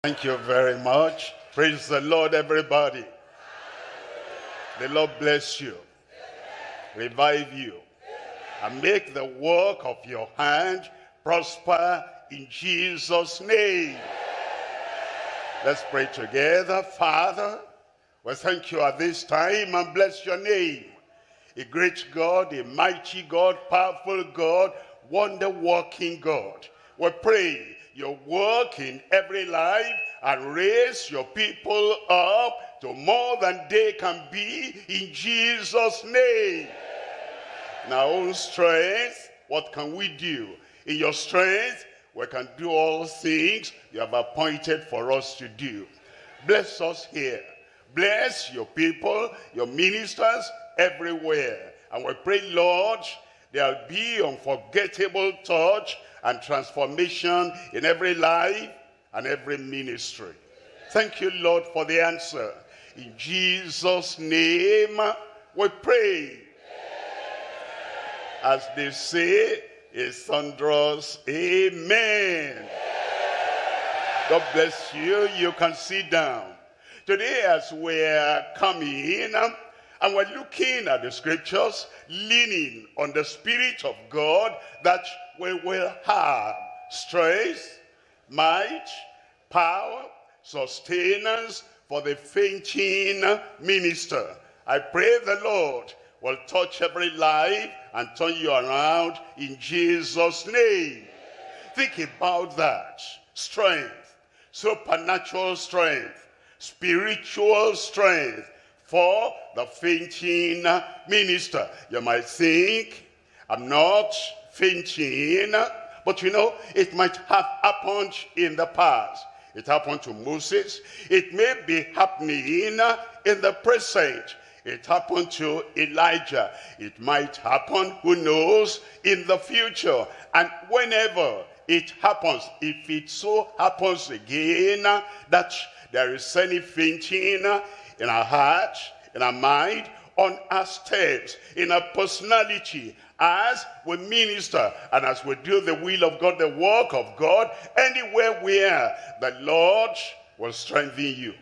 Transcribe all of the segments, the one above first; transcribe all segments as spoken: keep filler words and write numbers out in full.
Thank you very much. Praise the Lord, everybody. The Lord bless you, revive you, and make the work of your hand prosper in Jesus' name. Let's pray together. Father, we thank you at this time and bless your name. A great God, a mighty God, powerful God, wonder-working God. We pray your work in every life and raise your people up to more than they can be in Jesus' name. In our own strength, what can we do? In your strength, we can do all things you have appointed for us to do. Bless us here. Bless your people, your ministers everywhere. And we pray, Lord, there'll be unforgettable touch and transformation in every life and every ministry. Thank you, Lord, for the answer. In Jesus' name we pray. As they say, a thunderous amen. God bless you. You can sit down. Today, as we're coming in and we're looking at the scriptures, leaning on the Spirit of God, that we will have strength, might, power, sustenance for the fainting minister. I pray the Lord will touch every life and turn you around in Jesus' name. Think about that. Strength, supernatural strength, spiritual strength for the fainting minister. You might think, I'm not fainting, but you know, it might have happened in the past. It happened to Moses. It may be happening in the present. It happened to Elijah. It might happen, who knows, in the future. And whenever it happens, if it so happens again that there is any fainting in our heart, in our mind, on our steps, in our personality, as we minister and as we do the will of God, the work of God, anywhere where the Lord will strengthen you.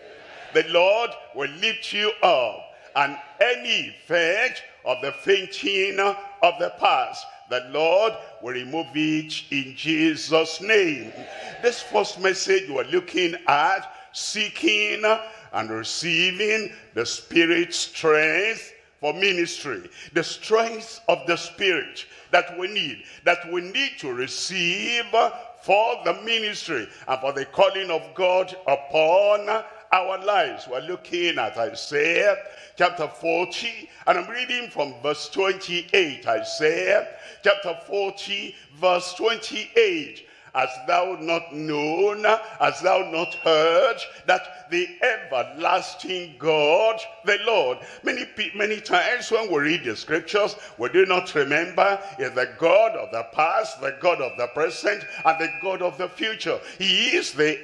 The Lord will lift you up, and any effect of the fainting of the past, the Lord will remove it in Jesus' name. This first message we're looking at, seeking and receiving the Spirit's strength for ministry. The strength of the Spirit that we need, that we need to receive for the ministry and for the calling of God upon our lives. We're looking at Isaiah chapter forty, and I'm reading from verse twenty-eight. Isaiah chapter forty, verse twenty-eight. Hast thou not known, hast thou not heard, that the everlasting God, the Lord, many many times when we read the scriptures, we do not remember is the God of the past, the God of the present, and the God of the future. He is the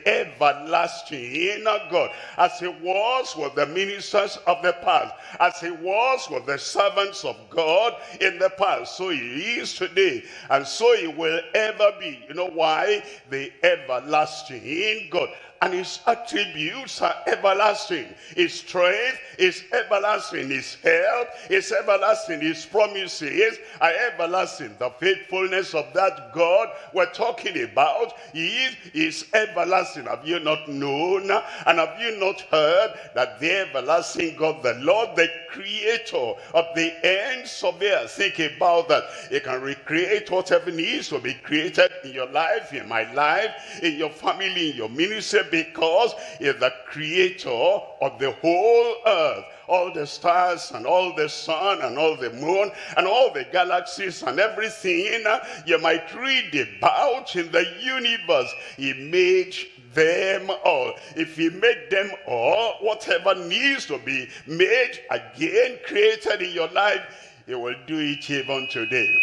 everlasting God, as he was with the ministers of the past, as he was with the servants of God in the past, so he is today, and so he will ever be. You know why? The everlasting God. And his attributes are everlasting. His strength is everlasting. His help is everlasting. His promises are everlasting. The faithfulness of that God we're talking about, he is, is everlasting. Have you not known and have you not heard that the everlasting God, the Lord, the creator of the ends of the earth, think about that. He can recreate whatever needs to be created in your life, in my life, in your family, in your ministry, because he is the creator of the whole earth. All the stars and all the sun and all the moon and all the galaxies and everything you might read about in the universe, he made them all. If he made them all, whatever needs to be made again, created in your life, he will do it even today.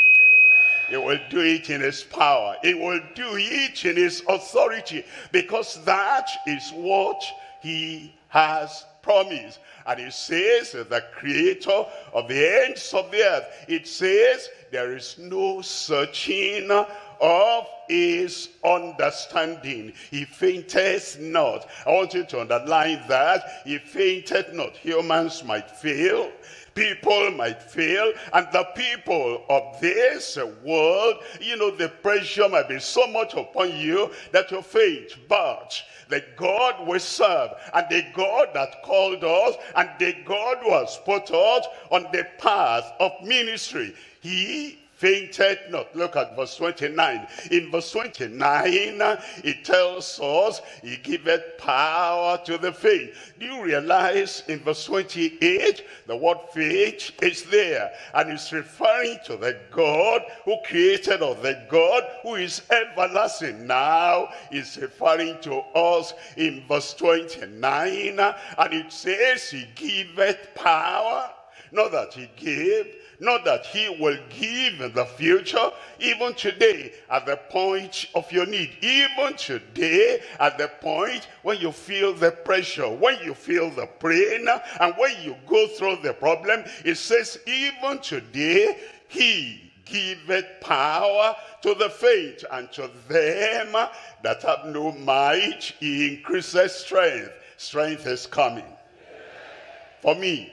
He will do it in his power. He will do it in his authority, because that is what he has promised. And it says, the creator of the ends of the earth, it says, there is no searching of his understanding. He fainteth not. I want you to underline that. He fainteth not. Humans might fail. People might fail, and the people of this world, you know, the pressure might be so much upon you that you faint. But the God we serve, and the God that called us, and the God who has put us on the path of ministry, he fainted not. Look at verse twenty-nine. In verse twenty-nine, it tells us he giveth power to the faint. Do you realize in verse twenty-eight, the word faint is there, and it's referring to the God who created us, the God who is everlasting. Now it's referring to us in verse twenty-nine, and it says he giveth power. Not that he gave, not that he will give in the future, even today at the point of your need, even today at the point when you feel the pressure, when you feel the pain, and when you go through the problem, it says even today he giveth power to the faint, and to them that have no might he increases strength. Strength is coming. For me.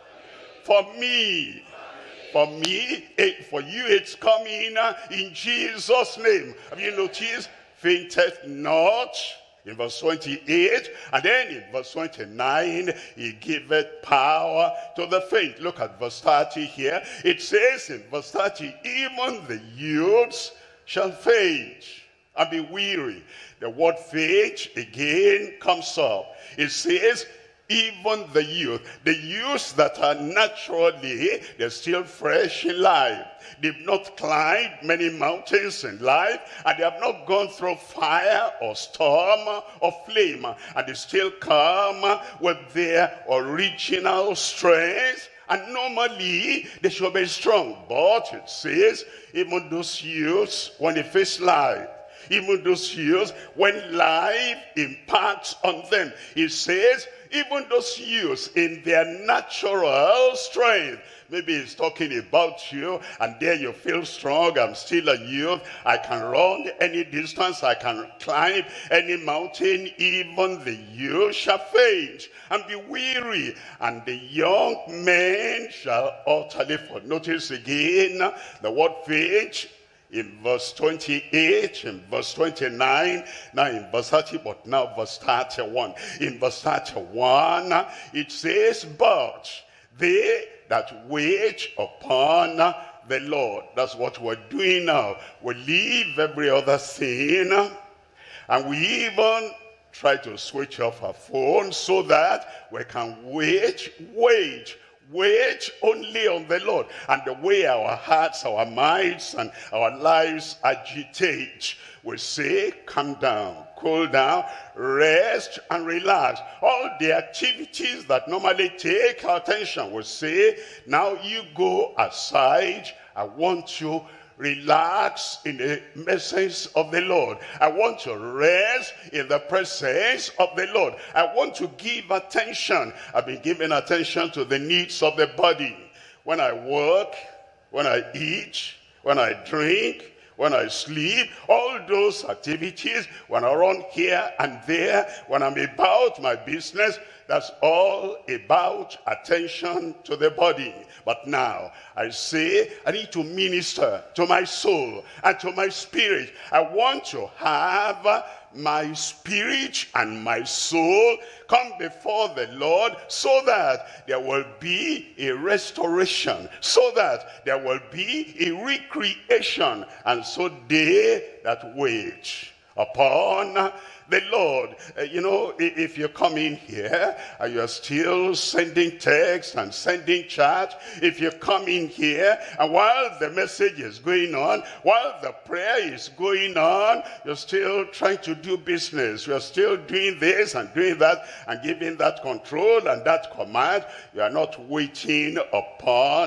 For me. For me, it, for you, it's coming in Jesus' name. Have you noticed? Fainteth not in verse twenty-eight, and then in verse twenty-nine, he giveth power to the faint. Look at verse thirty here. It says in verse thirty, even the youths shall faint and be weary. The word faint again comes up. It says, even the youth, the youths that are naturally, they're still fresh in life. They've not climbed many mountains in life, and they have not gone through fire or storm or flame, and they still come with their original strength. And normally, they should be strong. But it says, even those youths, when they face life, even those youths, when life impacts on them, it says, even those youths in their natural strength. Maybe he's talking about you, and there you feel strong. I'm still a youth. I can run any distance. I can climb any mountain. Even the youth shall faint and be weary, and the young men shall utterly fall. Notice again the word faint in verse twenty-eight, in verse twenty-nine, now in verse thirty, but now verse thirty-one. In verse thirty-one, it says, but they that wait upon the Lord. That's what we're doing now. We leave every other thing, and we even try to switch off our phone so that we can wait, wait, wait only on the Lord. And the way our hearts, our minds, and our lives agitate, we say, calm down, cool down, rest and relax. All the activities that normally take our attention, we say, now you go aside. I want you relax in the presence of the Lord. I want to rest in the presence of the Lord. I want to give attention. I've been giving attention to the needs of the body. When I work, when I eat, when I drink, when I sleep, all those activities, when I run here and there, when I'm about my business, that's all about attention to the body. But now, I say, I need to minister to my soul and to my spirit. I want to have my spirit and my soul come before the Lord, so that there will be a restoration, so that there will be a recreation. And so they that wait upon the Lord, uh, you know, if you come in here and you're still sending text and sending chat, if you come in here and while the message is going on, while the prayer is going on, you're still trying to do business, you're still doing this and doing that and giving that control and that command, you are not waiting upon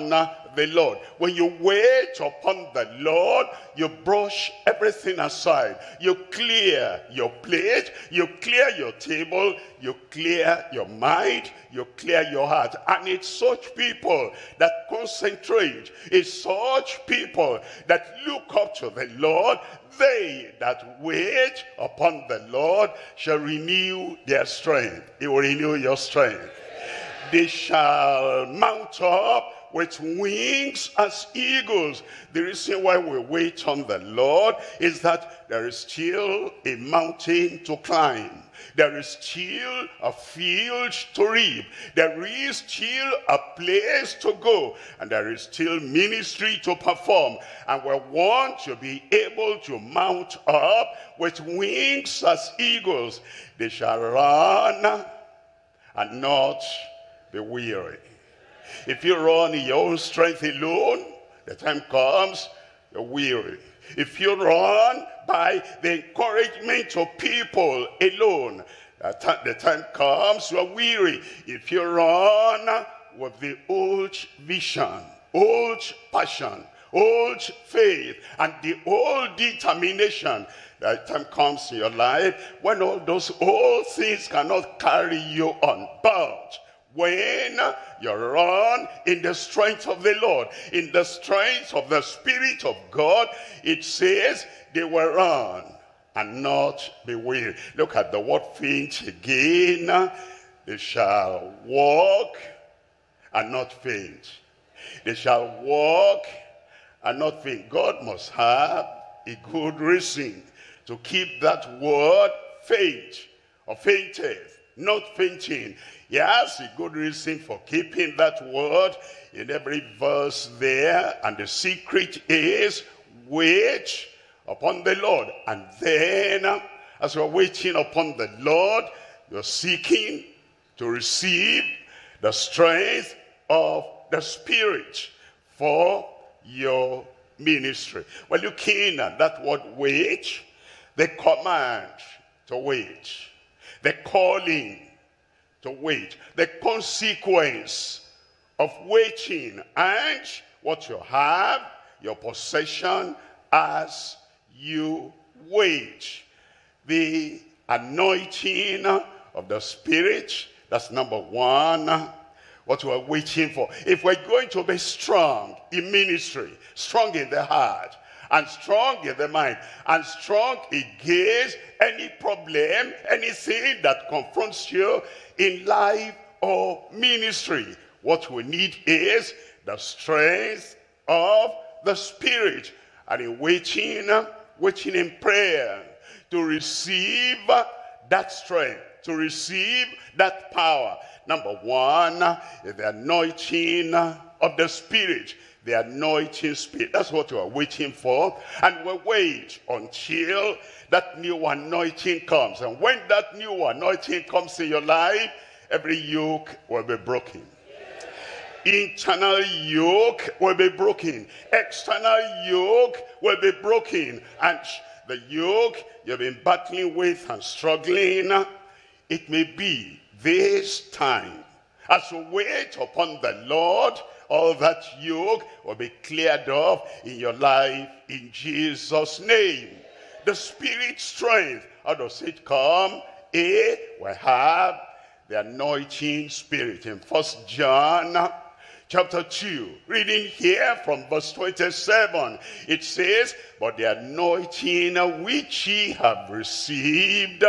the Lord. When you wait upon the Lord, you brush everything aside. You clear your plate, you clear your table, you clear your mind, you clear your heart. And it's such people that concentrate. It's such people that look up to the Lord. They that wait upon the Lord shall renew their strength. He will renew your strength. They shall mount up with wings as eagles. The reason why we wait on the Lord is that there is still a mountain to climb. There is still a field to reap. There is still a place to go. And there is still ministry to perform. And we want to be able to mount up with wings as eagles. They shall run and not be weary. If you run in your own strength alone, the time comes, you're weary. If you run by the encouragement of people alone, the time comes, you're weary. If you run with the old vision, old passion, old faith, and the old determination, the time comes in your life when all those old things cannot carry you on. But when you run in the strength of the Lord, in the strength of the Spirit of God, it says they will run and not be weary. Look at the word faint again. They shall walk and not faint. They shall walk and not faint. God must have a good reason to keep that word faint or fainteth, not fainting. He has a good reason for keeping that word in every verse there. And the secret is wait upon the Lord. And then as you're waiting upon the Lord, you're seeking to receive the strength of the Spirit for your ministry. Well, looking at that word wait, the command to wait, the calling to wait, the consequence of waiting, and what you have, your possession as you wait. The anointing of the Spirit, that's number one, what we're waiting for. If we're going to be strong in ministry, strong in the heart, and strong in the mind, and strong against any problem, anything that confronts you in life or ministry, what we need is the strength of the Spirit. And in waiting, waiting in prayer, to receive that strength, to receive that power. Number one is the anointing of the Spirit. The anointing Spirit. That's what we're waiting for. And we'll wait until that new anointing comes. And when that new anointing comes in your life, every yoke will be broken. Internal yoke will be broken. External yoke will be broken. And the yoke you've been battling with and struggling, it may be this time. As you wait upon the Lord, all that yoke will be cleared off in your life in Jesus' name. The Spirit strength, how does it come? A, we have the anointing Spirit. In First John chapter two, reading here from verse twenty-seven, it says, but the anointing which ye have received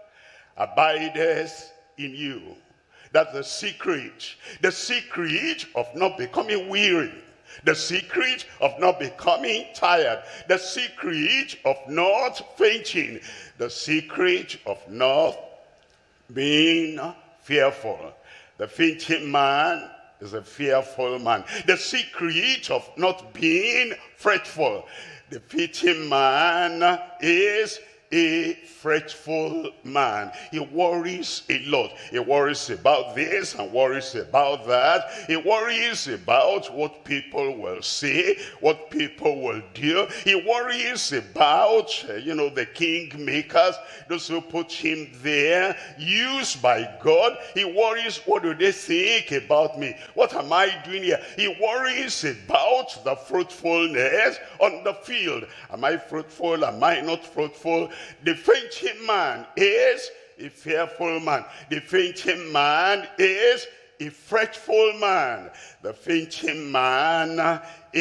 abideth in you. That's the secret. The secret of not becoming weary. The secret of not becoming tired. The secret of not fainting. The secret of not being fearful. The fainting man is a fearful man. The secret of not being fretful. The fainting man is a fretful man. He worries a lot. He worries about this and worries about that. He worries about what people will say, what people will do. He worries about, uh, you know, the kingmakers, those who put him there, used by God. He worries, what do they think about me? What am I doing here? He worries about the fruitfulness on the field. Am I fruitful? Am I not fruitful? The fainting man is a fearful man. The fainting man is a fretful man. The fainting man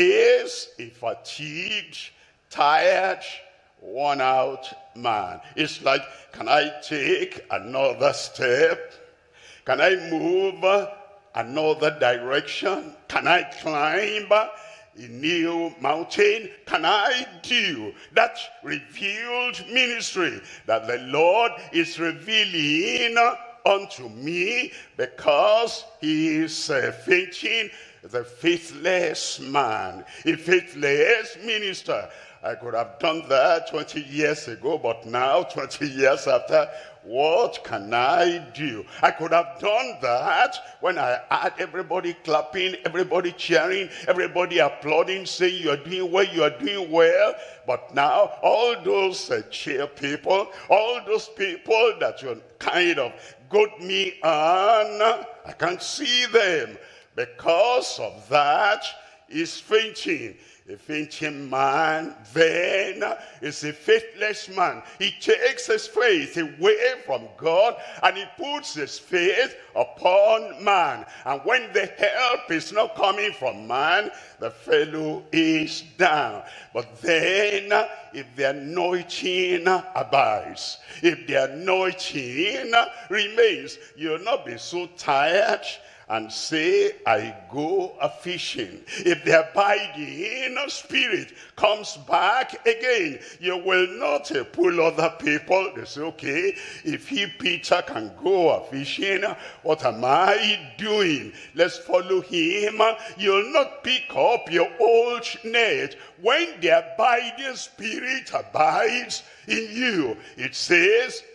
is a fatigued, tired, worn out man. It's like, can I take another step? Can I move another direction? Can I climb a new mountain? Can I do that revealed ministry that the Lord is revealing unto me? Because he is uh, fainting, the faithless man, a faithless minister. I could have done that twenty years ago, but now, twenty years after, what can I do? I could have done that when I had everybody clapping, everybody cheering, everybody applauding, saying, you're doing well, you're doing well. But now, all those uh, cheer people, all those people that you kind of got me on, I can't see them. Because of that, he's fainting. A fainting man then is a faithless man. He takes his faith away from God and he puts his faith upon man. And when the help is not coming from man, the fellow is down. But then if the anointing abides, if the anointing remains, you'll not be so tired and say, I go a-fishing. If the abiding spirit comes back again, you will not uh, pull other people. They say, okay, if he, Peter, can go a-fishing, what am I doing? Let's follow him. You'll not pick up your old net. When the abiding spirit abides in you, it says,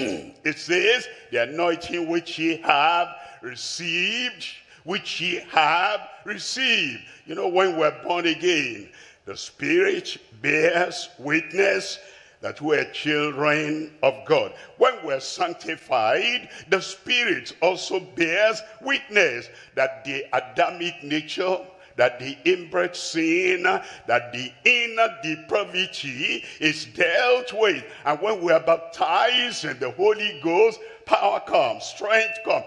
it says, the anointing which ye have received, which ye have received. You know, when we're born again, the Spirit bears witness that we're children of God. When we're sanctified, the Spirit also bears witness that the Adamic nature, that the inbred sin, that the inner depravity is dealt with. And when we are baptized in the Holy Ghost, power comes, strength comes,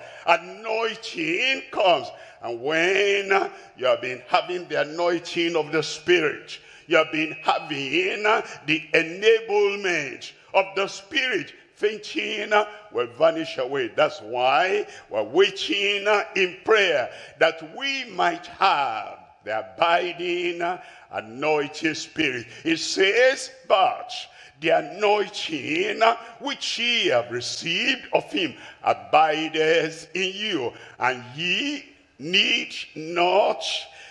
anointing comes. And when you have been having the anointing of the Spirit, you have been having the enablement of the Spirit, fainting will vanish away. That's why we're waiting in prayer, that we might have the abiding anointing Spirit. It says, but the anointing which ye have received of him abideth in you, and ye need not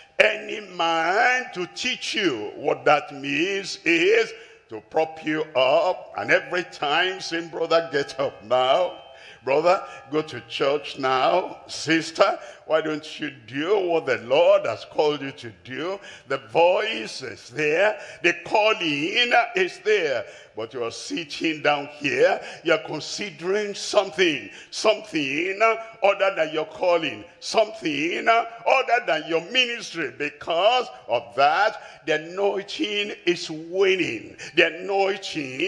any man to teach you. What that means is to prop you up, and every time saying, brother, get up now. Brother, go to church now. Sister, why don't you do what the Lord has called you to do? The voice is there. The calling is there. But you're sitting down here. You're considering something. Something other than your calling. Something other than your ministry. Because of that, the anointing is waning. The anointing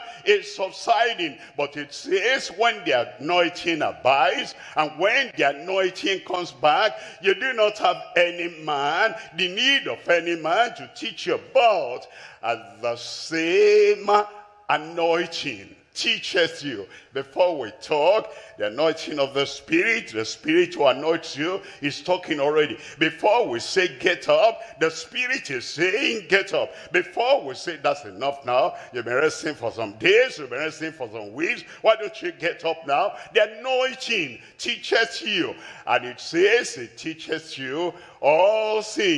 is subsiding. But it says when the anointing abides, and when the anointing comes back, you do not have any man, the need of any man to teach you about. At the same anointing teaches you. Before we talk, the anointing of the Spirit, the Spirit who anoints you is talking already. Before we say get up, the Spirit is saying get up. Before we say that's enough now, you've been resting for some days, you've been resting for some weeks, why don't you get up now? The anointing teaches you, and it says it teaches you all things,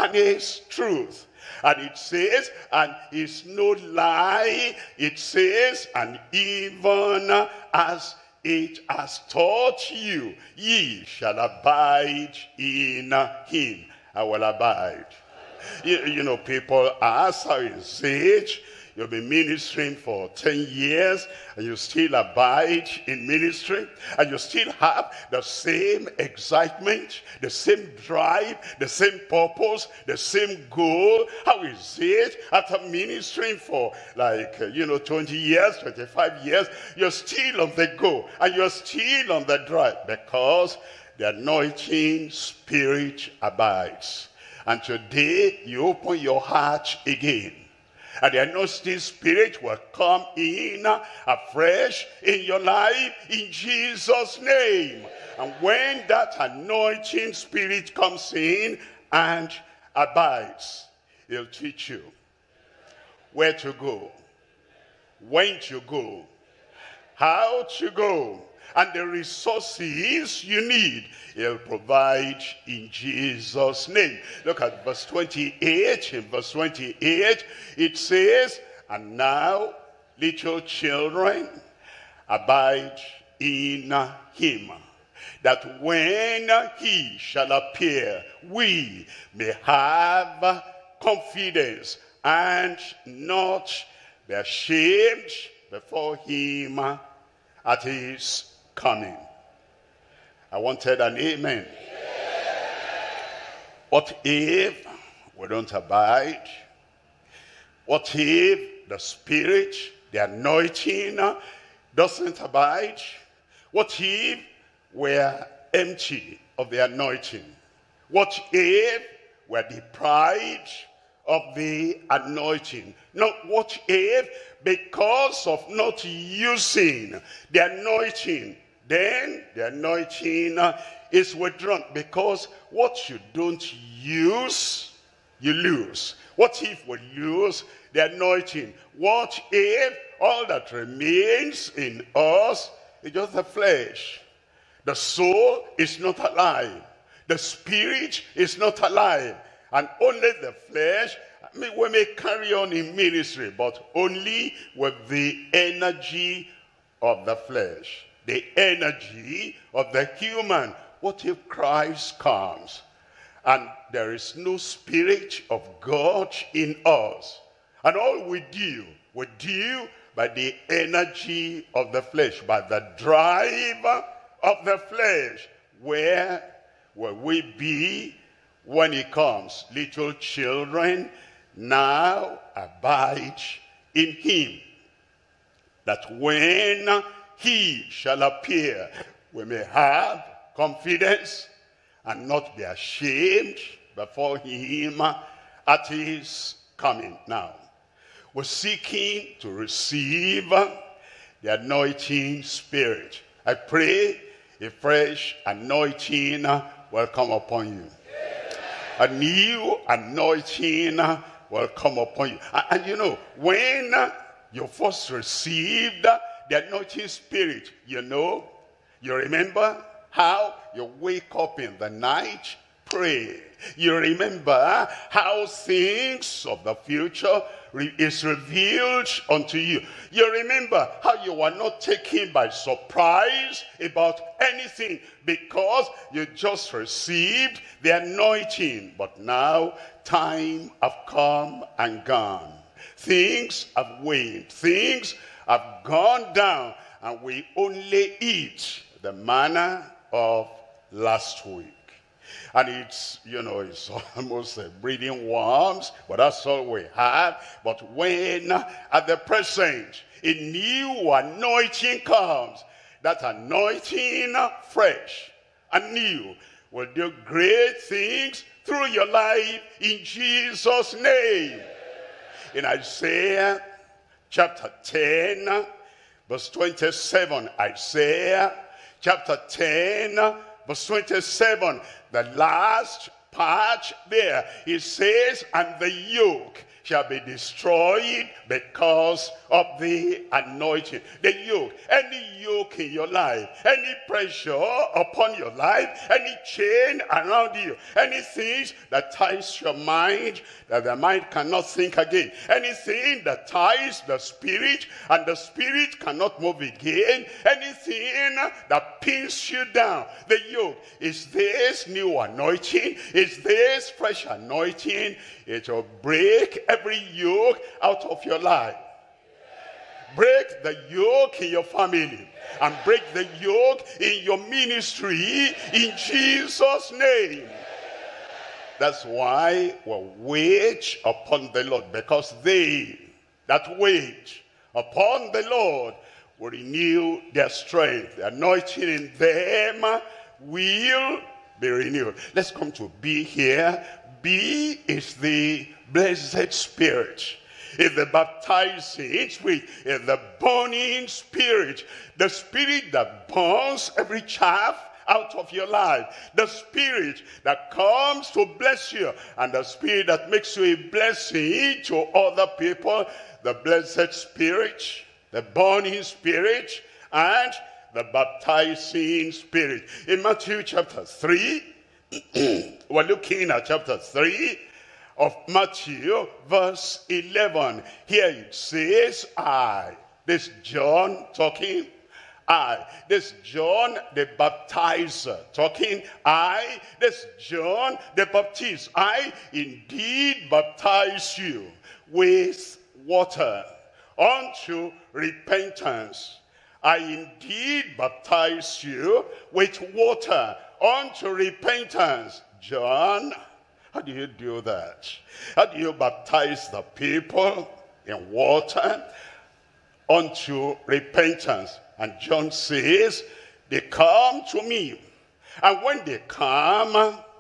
and is truth. And it says, and is no lie. It says, and even as it has taught you, ye shall abide in him. I will abide. You, you know, people ask, how is it? You'll be ministering for ten years and you still abide in ministry, and you still have the same excitement, the same drive, the same purpose, the same goal. How is it after ministering for like, you know, twenty years, twenty-five years, you're still on the go and you're still on the drive? Because the anointing spirit abides. And today you open your heart again, and the anointing spirit will come in afresh in your life in Jesus' name. And when that anointing spirit comes in and abides, he'll teach you where to go, when to go, how to go, and the resources you need, he'll provide in Jesus' name. Look at verse twenty-eight. In verse twenty-eight, it says, and now, little children, abide in him, that when he shall appear, we may have confidence and not be ashamed before him at his coming. I wanted an amen. Amen. What if we don't abide? What if the spirit, the anointing, doesn't abide? What if we're empty of the anointing? What if we're deprived of the anointing? Not what if, because of not using the anointing, then the anointing is withdrawn. Because what you don't use, you lose. What if we lose the anointing? What if all that remains in us is just the flesh? The soul is not alive. The spirit is not alive. And only the flesh, I mean, we may carry on in ministry, but only with the energy of the flesh, the energy of the human. What if Christ comes and there is no spirit of God in us, and all we do, we do by the energy of the flesh, by the drive of the flesh? Where will we be when he comes? Little children, now abide in him, that when he shall appear, we may have confidence and not be ashamed before him at his coming. Now, we're seeking to receive the anointing spirit. I pray a fresh anointing will come upon you. A new anointing will come upon you. And, and you know, when you first received the anointing spirit, you know, you remember how you wake up in the night, pray. You remember how things of the future is revealed unto you. You remember how you were not taken by surprise about anything, because you just received the anointing. But now time have come and gone. Things have waned. Things have gone down, and we only eat the manna of last week. And it's, you know, it's almost uh, breeding worms, but that's all we have. But when at the present a new anointing comes, that anointing fresh and new will do great things through your life in Jesus' name. In Isaiah chapter ten, verse twenty-seven, Isaiah chapter ten, verse twenty-seven, the last part there. He says, and the yoke shall be destroyed because of the anointing. The yoke, any yoke in your life, any pressure upon your life, any chain around you, anything that ties your mind, that the mind cannot think again, anything that ties the spirit and the spirit cannot move again, anything that pins you down. The yoke is this new anointing, is this fresh anointing. It will break every yoke out of your life. Break the yoke in your family. And break the yoke in your ministry in Jesus' name. That's why we'll wait upon the Lord. Because they that wait upon the Lord will renew their strength. The anointing in them will be renewed. Let's come to B here. B is the blessed spirit. Is the baptizing spirit. Is the burning spirit. The spirit that burns every chaff out of your life. The spirit that comes to bless you. And the spirit that makes you a blessing to other people. The blessed spirit. The burning spirit. And the baptizing spirit. In Matthew chapter three. We're looking at chapter three of Matthew, verse eleven. Here it says, I. This John talking. I. This John the baptizer talking. I. This John the baptist. I indeed baptize you with water unto repentance. I indeed baptize you with water unto repentance. John, how do you do that? How do you baptize the people in water unto repentance? And John says, they come to me. And when they come,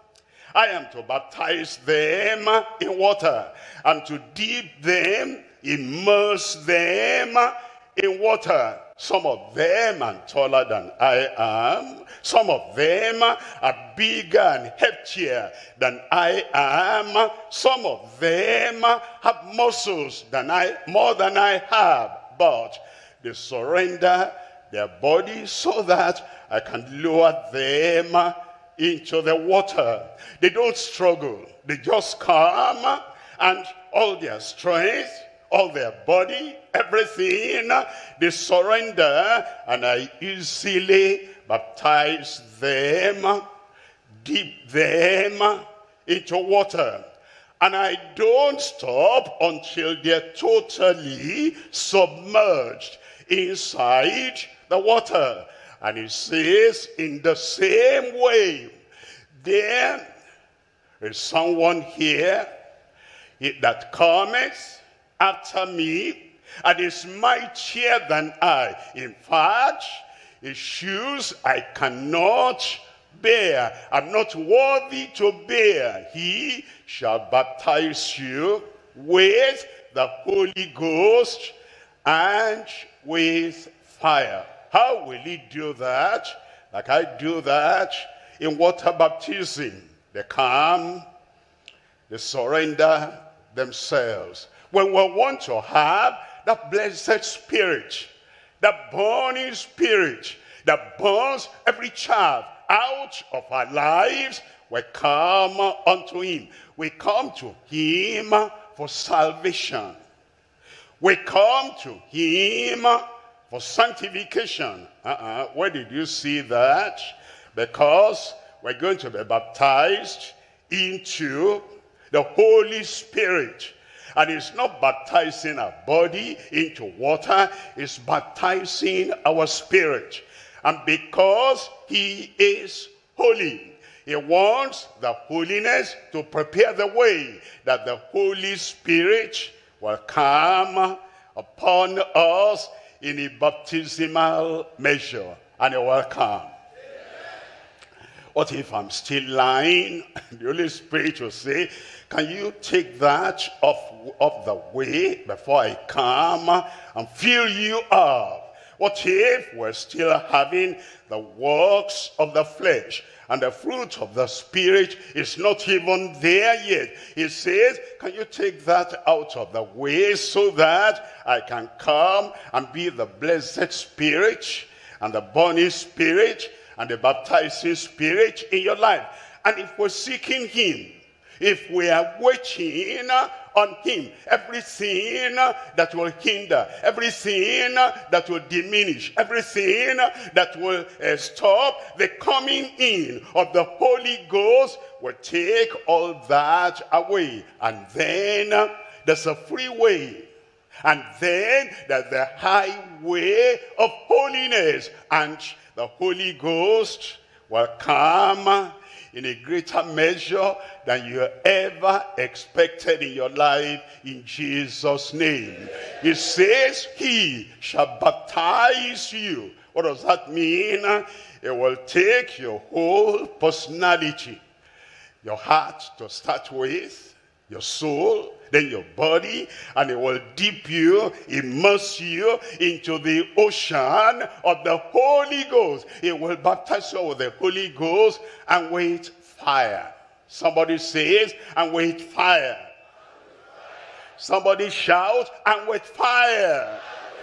I am to baptize them in water. And to dip them, immerse them in water. Some of them are taller than I am. Some of them are bigger and heftier than I am. Some of them have muscles than I, more than I have. But they surrender their bodies so that I can lower them into the water. They don't struggle. They just come, and all their strength, all their body, everything, they surrender, and I easily baptize them, dip them into water. And I don't stop until they're totally submerged inside the water. And it says, in the same way, there is someone here that cometh after me, and is mightier than I. In fact, his shoes I cannot bear. I'm not worthy to bear. He shall baptize you with the Holy Ghost and with fire. How will he do that? Like I do that in water baptism. They come, they surrender themselves. When we want to have that blessed spirit, that burning spirit that burns every chaff out of our lives, we come unto him. We come to him for salvation. We come to him for sanctification. Uh-uh. Where did you see that? Because we're going to be baptized into the Holy Spirit. And it's not baptizing our body into water, it's baptizing our spirit. And because he is holy, he wants the holiness to prepare the way that the Holy Spirit will come upon us in a baptismal measure. And it will come. What if I'm still lying? The Holy Spirit will say, can you take that off, off the way before I come and fill you up What if we're still having the works of the flesh, and the fruit of the Spirit is not even there yet? He says, can you take that out of the way so that I can come and be the blessed Spirit and the burning Spirit and the baptizing Spirit in your life? And if we're seeking him, if we are waiting on him, everything that will hinder, everything that will diminish, everything that will uh, stop the coming in of the Holy Ghost will take all that away. And then uh, there's a free way. And then there's the highway of holiness. And the Holy Ghost will come in a greater measure than you ever expected in your life, in Jesus' name. He says he shall baptize you. What does that mean? It will take your whole personality, your heart to start with, your soul, then your body, and it will dip you, immerse you into the ocean of the Holy Ghost. It will baptize you with the Holy Ghost and with fire. Somebody says, and with fire. Somebody shout, and with fire.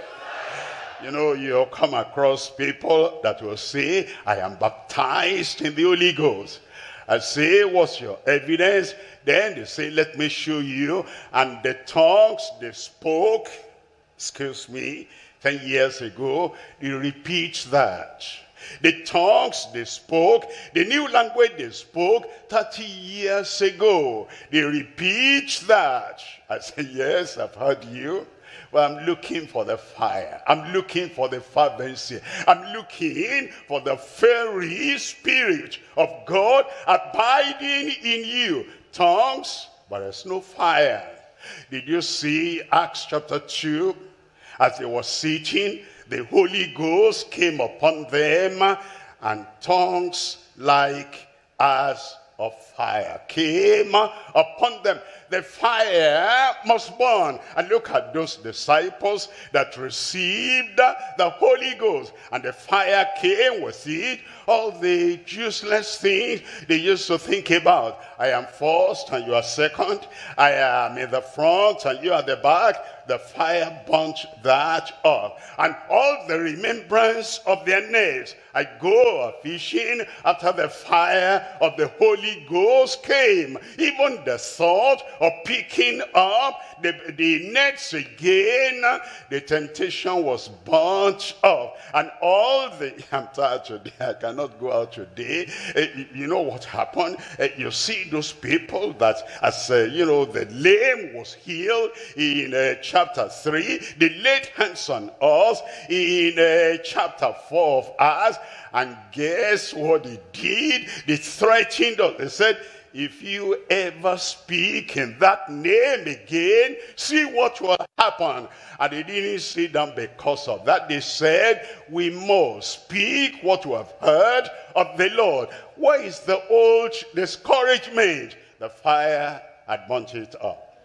You know, you'll come across people that will say, I am baptized in the Holy Ghost. I say, what's your evidence? Then they say, let me show you. And the tongues they spoke, excuse me, ten years ago, they repeat that. The tongues they spoke, the new language they spoke thirty years ago, they repeat that. I say, yes, I've heard you. But I'm looking for the fire. I'm looking for the fervency. I'm looking for the very Spirit of God abiding in you. Tongues, but there's no fire. Did you see Acts chapter two? As they were sitting, the Holy Ghost came upon them, and tongues like as of fire came upon them. The fire must burn. And look at those disciples that received the Holy Ghost, and the fire came with it. All the useless things they used to think about. I am first and you are second. I am in the front and you are the back. The fire burnt that up. And all the remembrance of their names. I go fishing after the fire of the Holy Ghost came. Even the thought of picking up the, the nets again, the temptation was burnt up. And all the, I'm tired today, I cannot go out today. Uh, you know what happened? Uh, you see those people that, as uh, you know, the lame was healed in uh, chapter three. They laid hands on us in uh, chapter four of Acts. And guess what they did? They threatened us. They said, if you ever speak in that name again, see what will happen. And they didn't sit down because of that. They said, we must speak what we have heard of the Lord. Where is the old discouragement? The fire had burnt it up.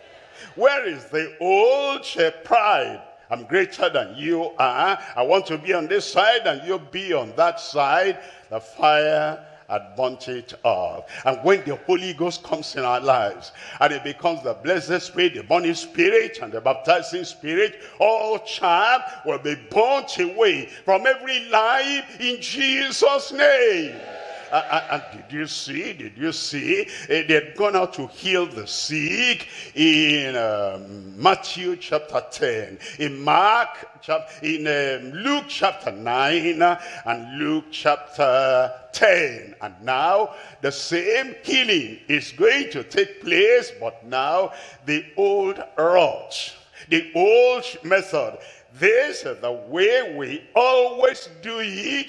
Where is the old pride? I'm greater than you are. I want to be on this side and you be on that side. The fire had burnt it up. And when the Holy Ghost comes in our lives, and it becomes the blessed Spirit, the burning Spirit, and the baptizing Spirit, all chaff will be burnt away from every life in Jesus' name. Uh, and did you see, did you see, uh, they had gone out to heal the sick in um, Matthew chapter ten, in Mark, chap in um, Luke chapter nine, uh, and Luke chapter ten. And now the same healing is going to take place, but now the old route, the old method. This is the way we always do it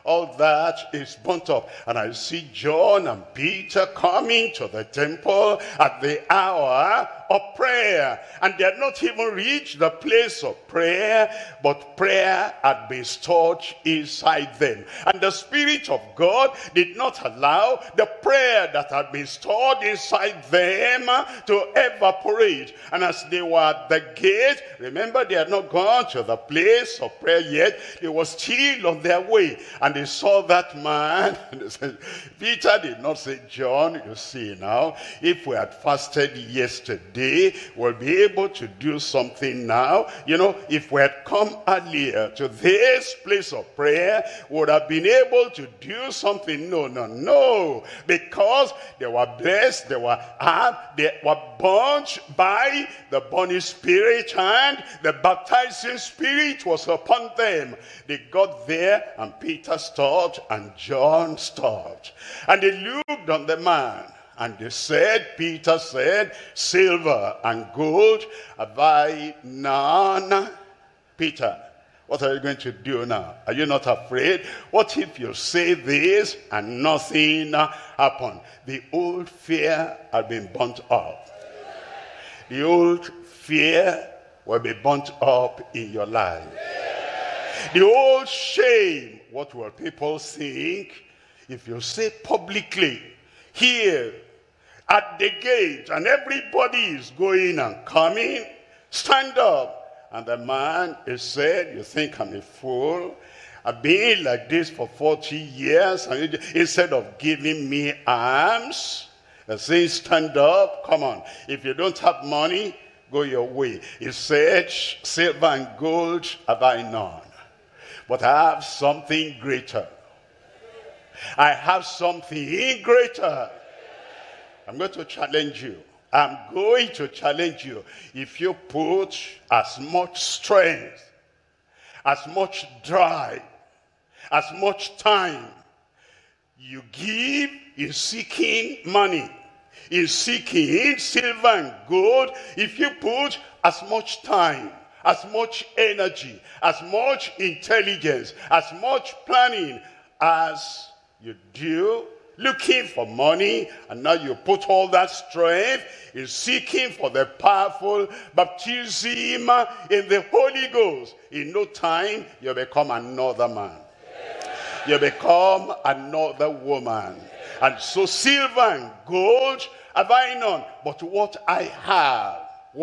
all that is burnt up. And I see John and Peter coming to the temple at the hour of prayer. And they had not even reached the place of prayer, but prayer had been stored inside them. And the Spirit of God did not allow the prayer that had been stored inside them to evaporate. And as they were at the gate, remember they had not gone to the place of prayer yet. They were still on their way. And they saw that man. And they said, Peter did not say, John, you see now, if we had fasted yesterday, we'll be able to do something now. You know, if we had come earlier to this place of prayer, we would have been able to do something. No, no, no. Because they were blessed, they were happy, they were burnt by the burning Spirit, and the baptizing Spirit was upon them. They got there, and Peter stopped, and John stopped. And they looked on the man, and they said, Peter said, silver and gold have I none. Peter, what are you going to do now? Are you not afraid? What if you say this and nothing happened? The old fear had been burnt up. The old fear will be burnt up in your life. The old shame, what will people think? If you say publicly, here at the gate, and everybody is going and coming, stand up. And the man is said, you think I'm a fool? I've been like this for forty years, and instead of giving me alms, and saying, stand up, come on. If you don't have money, go your way. He said, silver and gold have I none, but I have something greater. I have something greater. I'm going to challenge you. I'm going to challenge you. If you put as much strength, as much drive, as much time you give in seeking money, in seeking silver and gold, if you put as much time, as much energy, as much intelligence, as much planning as you do looking for money, and now you put all that strength in seeking for the powerful baptism in the Holy Ghost, in no time you become another man. You become another woman. And so silver and gold have I none, but what I have,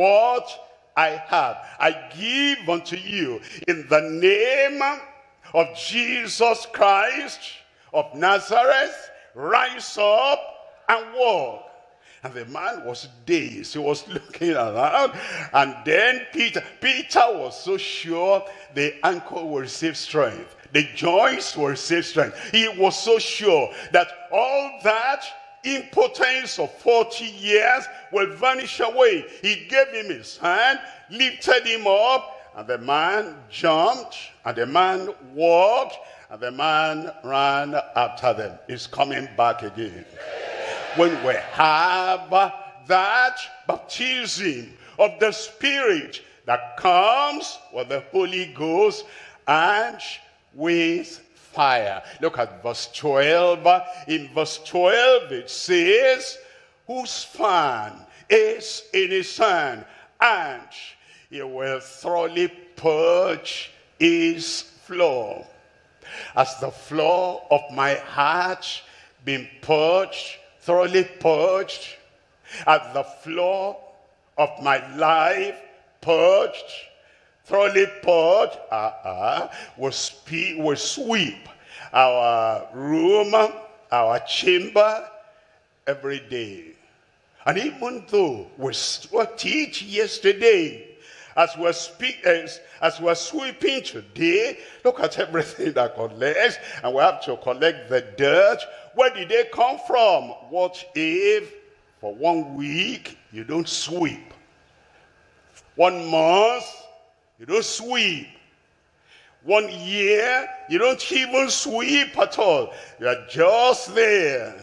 what I have, I give unto you in the name of Jesus Christ of Nazareth. Rise up and walk. And the man was dazed. He was looking around. And then Peter, Peter was so sure the ankle will receive strength. The joints will receive strength. He was so sure that all that impotence of forty years will vanish away. He gave him his hand, lifted him up, and the man jumped, and the man walked, and the man ran after them. He's coming back again. When we have that baptism of the Spirit that comes with the Holy Ghost and with fire. Look at verse twelve. In verse twelve it says, whose fan is in his hand, and he will thoroughly purge his floor. Has the floor of my heart been purged, thoroughly purged? Has the floor of my life purged, thoroughly purged? Uh-uh. We'll, speak, we'll sweep our room, our chamber every day. And even though we swept it yesterday, as we're, speak, as, as we're sweeping today, look at everything that collects, and we have to collect the dirt. Where did they come from? What if for one week you don't sweep? One month, you don't sweep. One year, you don't even sweep at all. You are just there.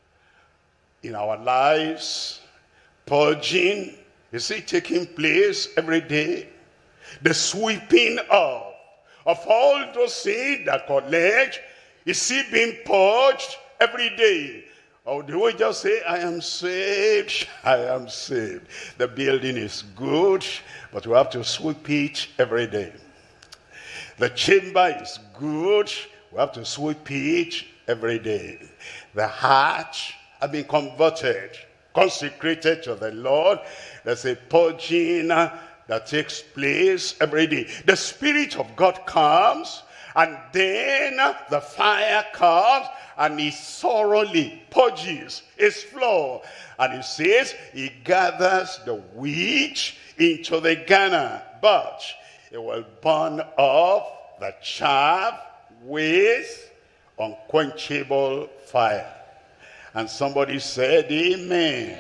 In our lives, purging, is it taking place every day? The sweeping of, of all those things that collect Is he being purged every day? Or do we just say, I am saved, I am saved? The building is good, but we have to sweep it every day. The chamber is good, we have to sweep it every day. The heart has been converted, consecrated to the Lord. There's a purging that takes place every day. The Spirit of God comes, and then the fire comes, and he thoroughly purges his floor. And he says he gathers the wheat into the garner, but he will burn off the chaff with unquenchable fire. And somebody said, Amen.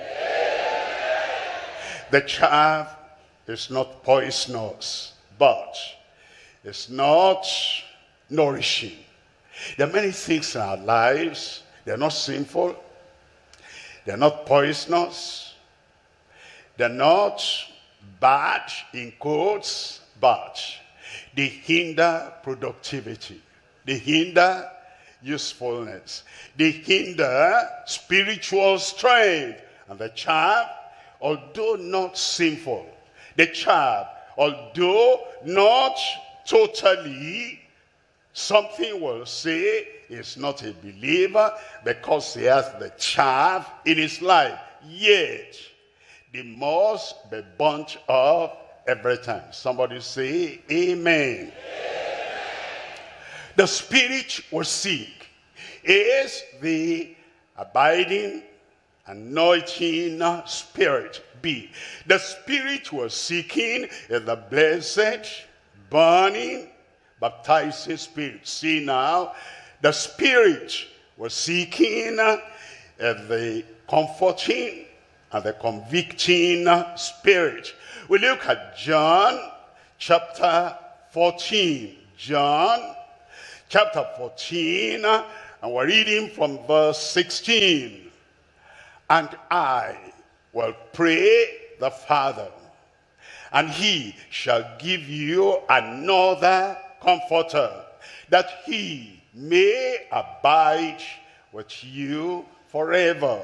The chaff is not poisonous, but it's not nourishing. There are many things in our lives. They're not sinful. They're not poisonous. They're not bad, in quotes, but they hinder productivity. They hinder usefulness. They hinder spiritual strength. And the chaff, although not sinful, the chaff, although not totally, something will say is not a believer because he has the chaff in his life. Yet, they must be burnt up every time. Somebody say, Amen. Amen. The Spirit will seek is the abiding, anointing Spirit. B. The Spirit was seeking is the blessed, burning, baptizing Spirit. See now, the Spirit was seeking uh, the comforting and the convicting Spirit. We look at John chapter fourteen. John chapter fourteen, uh, and we're reading from verse sixteen. And I will pray the Father, and he shall give you another Comforter, that he may abide with you forever.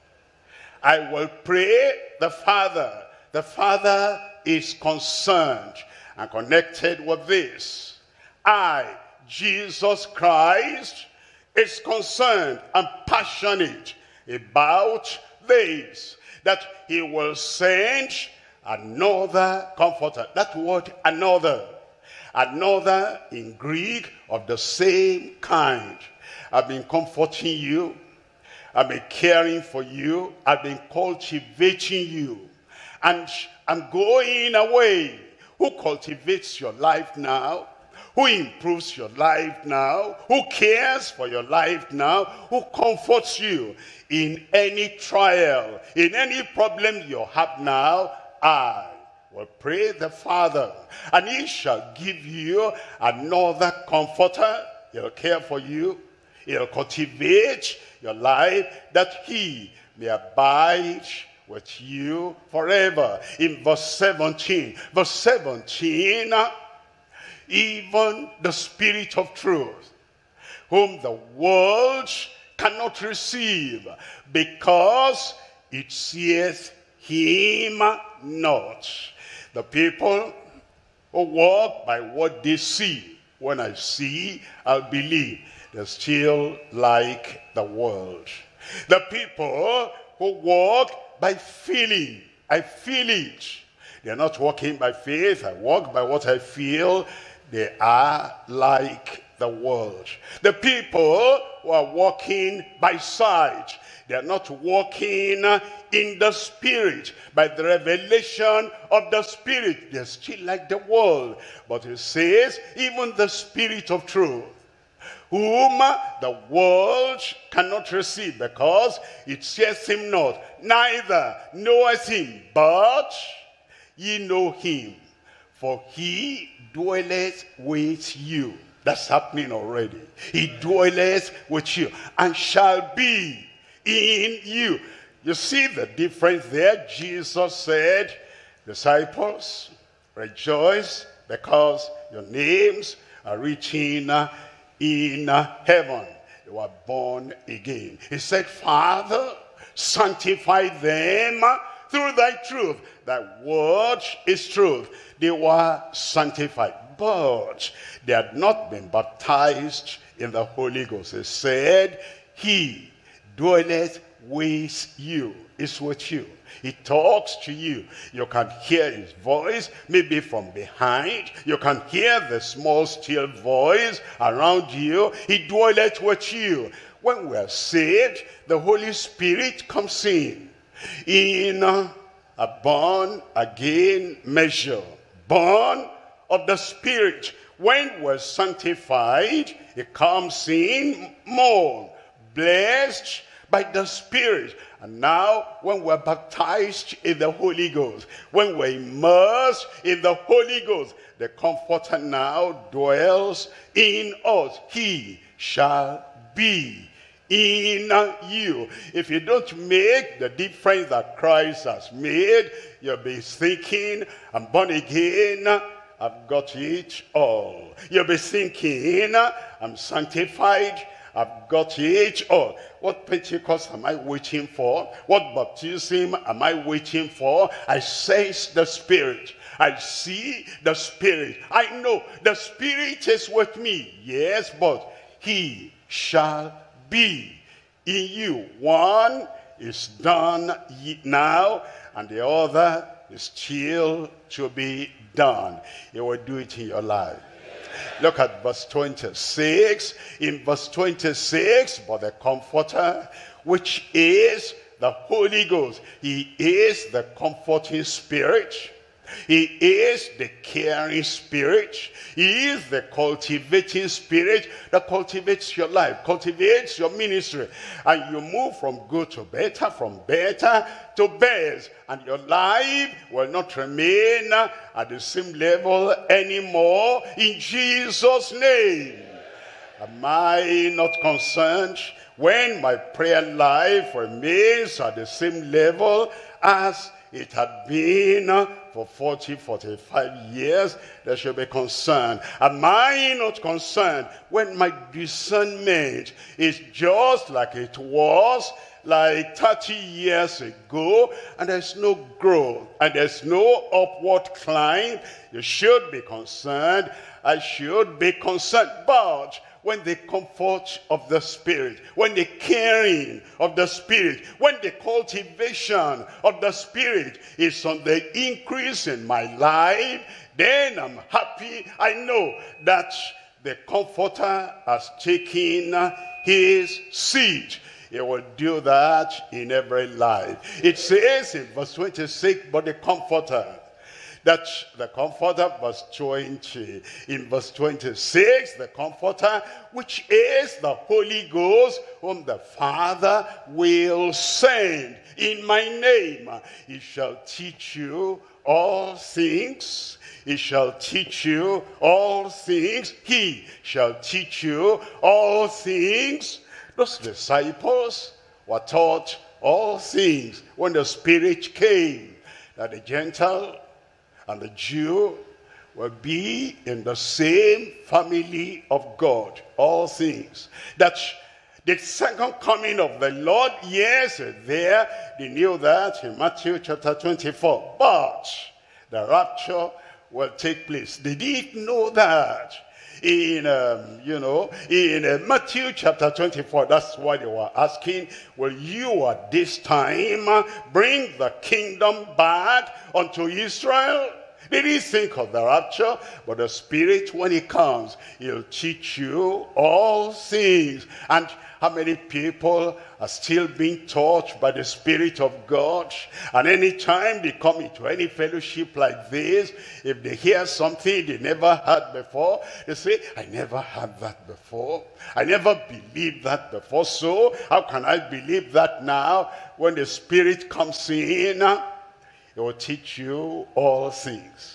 I will pray the Father. The Father is concerned and connected with this. I, Jesus Christ, is concerned and passionate about this, that he will send another Comforter. That word, another. Another in Greek of the same kind. I've been comforting you. I've been caring for you. I've been cultivating you. And I'm going away. Who cultivates your life now? Who improves your life now? Who cares for your life now? Who comforts you in any trial, in any problem you have now? I will pray the Father, and he shall give you another Comforter. He'll care for you. He'll cultivate your life, that he may abide with you forever. In verse seventeen, verse seventeen, even the Spirit of truth, whom the world cannot receive, because it seeth him not. The people who walk by what they see. When I see, I'll believe. They're still like the world. The people who walk by feeling. I feel it. They're not walking by faith. I walk by what I feel. They are like the world. The people who are walking by sight. They are not walking in the Spirit, by the revelation of the Spirit. They're still like the world. But it says, even the Spirit of truth, whom the world cannot receive, because it seeth him not, neither knoweth him, but ye know him, for he dwelleth with you. That's happening already. He dwelleth with you, and shall be in you. You see the difference there? Jesus said, disciples, rejoice, because your names are written in uh, heaven. They were born again. He said, Father, sanctify them through thy truth. Thy word is truth. They were sanctified, but they had not been baptized in the Holy Ghost. He said, he dwelleth with you, is with you. He talks to you. You can hear his voice, maybe from behind. You can hear the small, still voice around you. He dwelleth with you. When we are saved, the Holy Spirit comes in, in a born-again measure. Born of the Spirit. When we're sanctified, it comes in more. Blessed by the Spirit. And now, when we're baptized in the Holy Ghost, when we're immersed in the Holy Ghost, the Comforter now dwells in us. He shall be in you. If you don't make the difference that Christ has made, you'll be thinking, I'm born again, I've got it all. You'll be thinking, I'm sanctified, I've got it all. What Pentecost am I waiting for? What baptism am I waiting for? I sense the Spirit. I see the Spirit. I know the Spirit is with me. Yes, but he shall be in you. One is done now, and the other is still to be done. He will do it in your life. Look at verse twenty-six. In verse twenty-six, but the Comforter, which is the Holy Ghost. He is the comforting Spirit. He is the caring Spirit. He is the cultivating Spirit that cultivates your life, cultivates your ministry. And you move from good to better, from better to best. And your life will not remain at the same level anymore in Jesus' name. Am I not concerned when my prayer life remains at the same level as it had been for forty, forty-five years? There should be concern. Am I not concerned when my discernment is just like it was like thirty years ago, and there's no growth, and there's no upward climb? You should be concerned. I should be concerned. But when the comfort of the Spirit, when the caring of the Spirit, when the cultivation of the Spirit is on the increase in my life, then I'm happy. I know that the Comforter has taken his seat. He will do that in every life. It says in verse twenty-six, but the Comforter, that the Comforter, verse twenty. In verse twenty-six, the Comforter, which is the Holy Ghost, whom the Father will send in my name. He shall teach you all things. He shall teach you all things. He shall teach you all things. Those disciples were taught all things when the Spirit came, that the Gentile and the Jew will be in the same family of God. All things. That the second coming of the Lord, yes, there, they knew that in Matthew chapter twenty-four. But the rapture will take place. They didn't know that. In, um, you know, in uh, Matthew chapter twenty-four, that's why they were asking, will you at this time uh, bring the kingdom back unto Israel? They didn't think of the rapture, but the Spirit, when he comes, he'll teach you all things. And how many people are still being taught by the Spirit of God? And anytime they come into any fellowship like this, if they hear something they never heard before, they say, I never heard that before. I never believed that before. So how can I believe that now? When the Spirit comes in, it will teach you all things.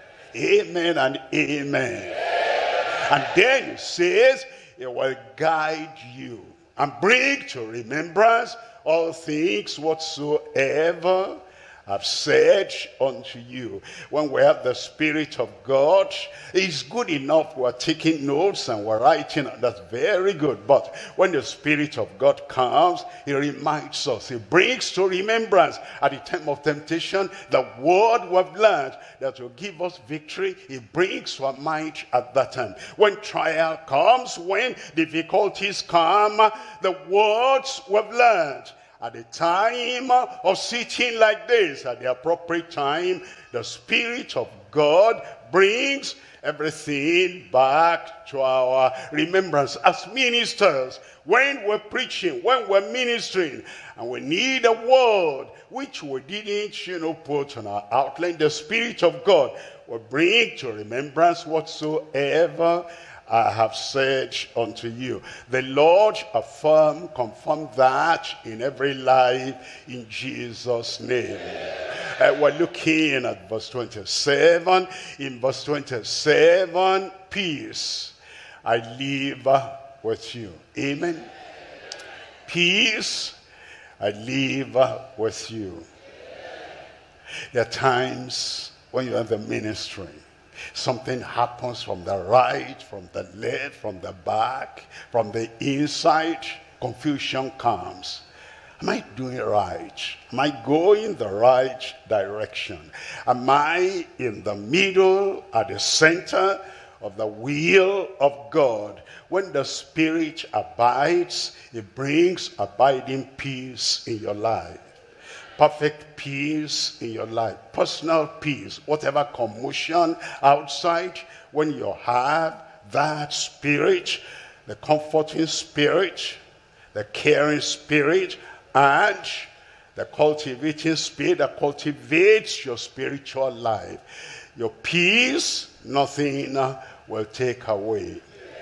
Amen and amen. And then it says, it will guide you and bring to remembrance all things whatsoever I've said unto you. When we have the Spirit of God, it's good enough we're taking notes and we're writing. That's very good. But when the Spirit of God comes, he reminds us. He brings to remembrance at the time of temptation the word we've learned that will give us victory. He brings to our mind at that time. When trial comes, when difficulties come, the words we've learned at the time of sitting like this, at the appropriate time, the Spirit of God brings everything back to our remembrance. As ministers, when we're preaching, when we're ministering, and we need a word which we didn't, you know, put on our outline, the Spirit of God will bring to remembrance whatsoever I have said unto you. The Lord affirm, confirm that in every life in Jesus' name. Uh, we're looking at verse twenty-seven. In verse twenty-seven, peace I leave with you. Amen. Peace I leave with you. There are times when you're in the ministry, something happens from the right, from the left, from the back, from the inside. Confusion comes. Am I doing right? Am I going the right direction? Am I in the middle, at the center of the will of God? When the Spirit abides, it brings abiding peace in your life. Perfect peace in your life, personal peace, whatever commotion outside, when you have that Spirit, the comforting Spirit, the caring Spirit, and the cultivating Spirit that cultivates your spiritual life, your peace, nothing will take away.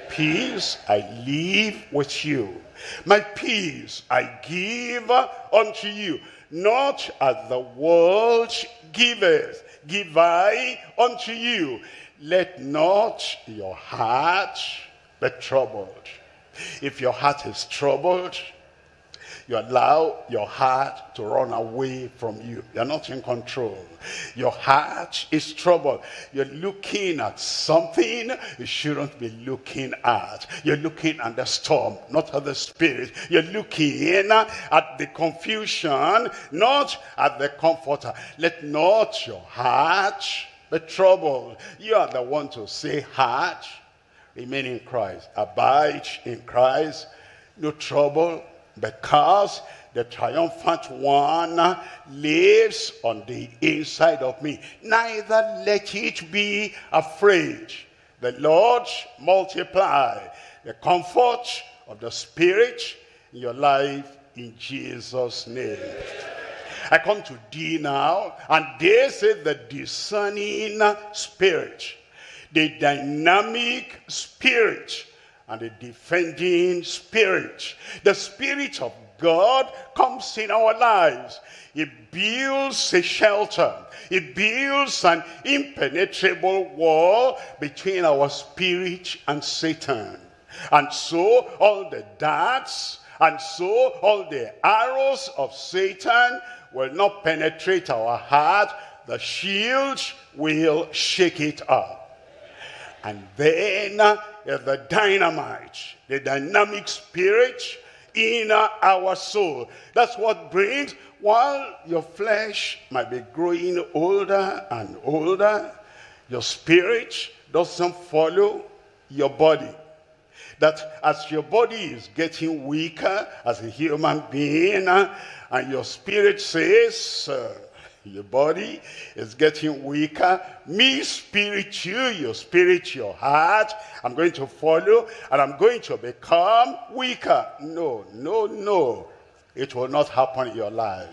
Peace I leave with you. My peace I give unto you. Not as the world giveth, give I unto you. Let not your heart be troubled. If your heart is troubled, you allow your heart to run away from you. You're not in control. Your heart is troubled. You're looking at something you shouldn't be looking at. You're looking at the storm, not at the Spirit. You're looking at the confusion, not at the comforter. Let not your heart be troubled. You are the one to say, heart, remain in Christ. Abide in Christ. No trouble. Because the triumphant one lives on the inside of me. Neither let it be afraid. The Lord multiply the comfort of the Spirit in your life in Jesus' name. I come to D now, and this is the discerning spirit, the dynamic spirit, and the defending spirit. The Spirit of God comes in our lives. It builds a shelter. It builds an impenetrable wall between our spirit and Satan. And so all the darts and so all the arrows of Satan will not penetrate our heart. The shield will shake it up. And then uh, the dynamite, the dynamic spirit in uh, our soul. That's what brings, while your flesh might be growing older and older, your spirit doesn't follow your body. That as your body is getting weaker as a human being, uh, and your spirit says, uh, your body is getting weaker. Me, spirit, you, your spirit, your heart, I'm going to follow, and I'm going to become weaker. No, no, no. It will not happen in your life.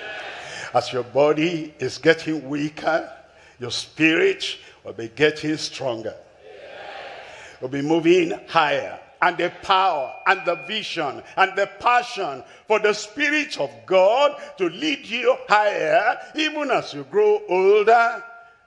As your body is getting weaker, your spirit will be getting stronger. Will be moving higher. And the power and the vision and the passion for the Spirit of God to lead you higher, even as you grow older,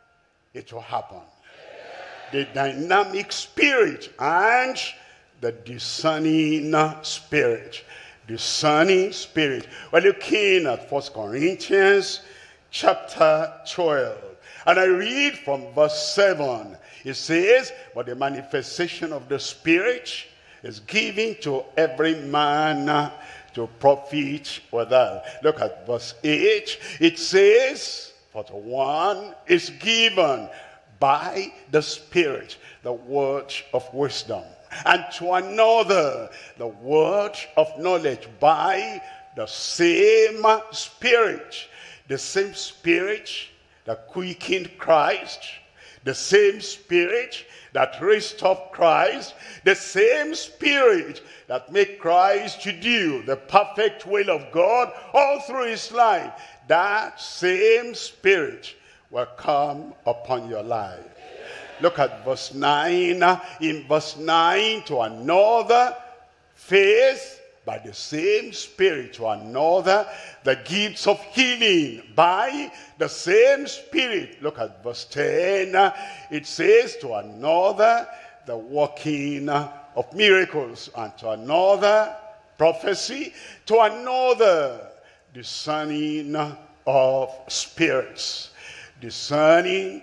it will happen. The dynamic spirit and the discerning spirit. Discerning spirit. We're looking at First Corinthians chapter twelve. And I read from verse seven. It says, but the manifestation of the Spirit is given to every man to profit withal. Look at verse eight. It says, for to one is given by the Spirit the word of wisdom, and to another the word of knowledge by the same Spirit. The same Spirit that quickened Christ, the same Spirit that raised up Christ, the same Spirit that made Christ to do the perfect will of God all through his life. That same Spirit will come upon your life. Look at verse nine. In verse nine, to another faith by the same Spirit, to another the gifts of healing by the same Spirit. Look at verse ten. It says, to another the working of miracles, and to another prophecy, to another discerning of spirits. Discerning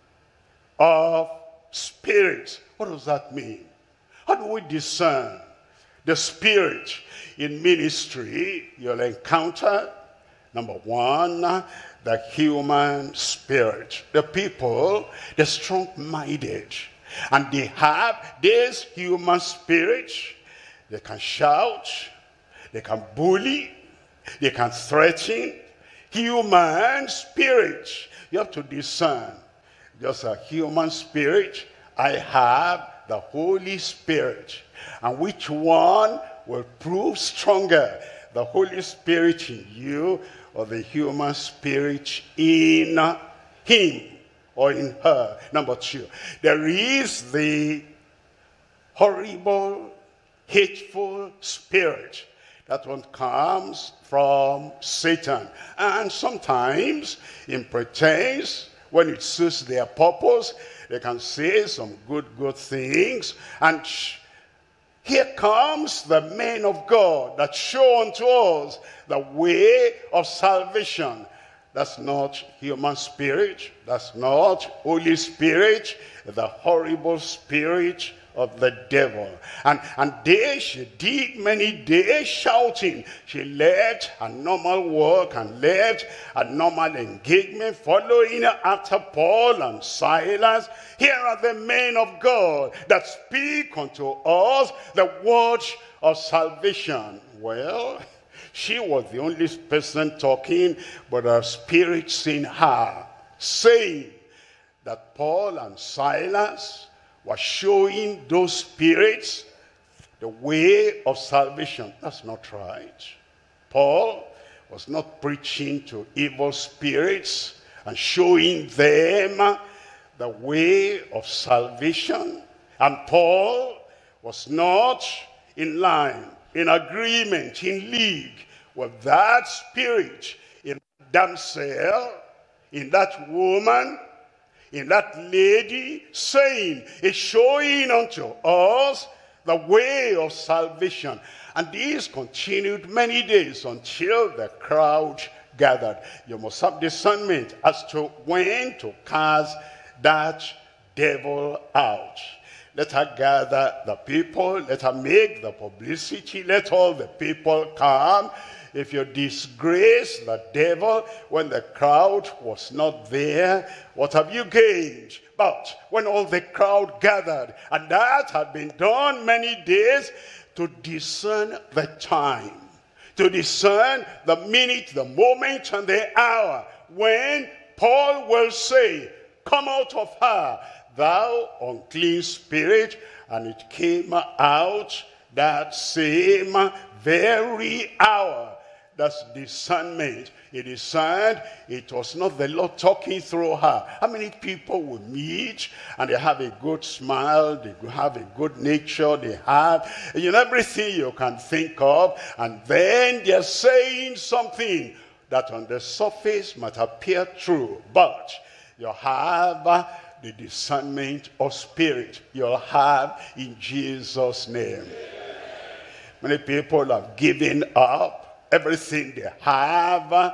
of spirits. What does that mean? How do we discern the Spirit in ministry? You'll encounter, number one, the human spirit. The people, they're strong-minded, and they have this human spirit. They can shout, they can bully, they can threaten. Human spirit. You have to discern. Just a human spirit. I have the Holy Spirit. And which one will prove stronger? The Holy Spirit in you, or the human spirit in him or in her? Number two, there is the horrible, hateful spirit. That one comes from Satan. And sometimes, in pretense, when it suits their purpose, they can say some good, good things. And here comes the men of God that show unto us the way of salvation. That's not human spirit. That's not Holy Spirit. The horrible spirit of the devil. And, and there she did many days shouting. She left her normal work and left a normal engagement, following after Paul and Silas. Here are the men of God that speak unto us the word of salvation. Well, she was the only person talking, but her spirit's in her, saying that Paul and Silas was showing those spirits the way of salvation. That's not right. Paul was not preaching to evil spirits and showing them the way of salvation. And Paul was not in line, in agreement, in league with that spirit in that damsel, in that woman, in that lady, saying, is showing unto us the way of salvation. And this continued many days until the crowd gathered. You must have discernment as to when to cast that devil out. Let her gather the people. Let her make the publicity. Let all the people come. If you disgrace the devil when the crowd was not there, what have you gained? But when all the crowd gathered, and that had been done many days, to discern the time, to discern the minute, the moment, and the hour, when Paul will say, come out of her, thou unclean spirit. And it came out that same very hour. That's discernment. He discerned it was not the Lord talking through her. How many people will meet and they have a good smile, they have a good nature, they have, you know, everything you can think of, and then they're saying something that on the surface might appear true, but you have uh, the discernment of spirit. You'll have in Jesus' name. Many people have given up everything they have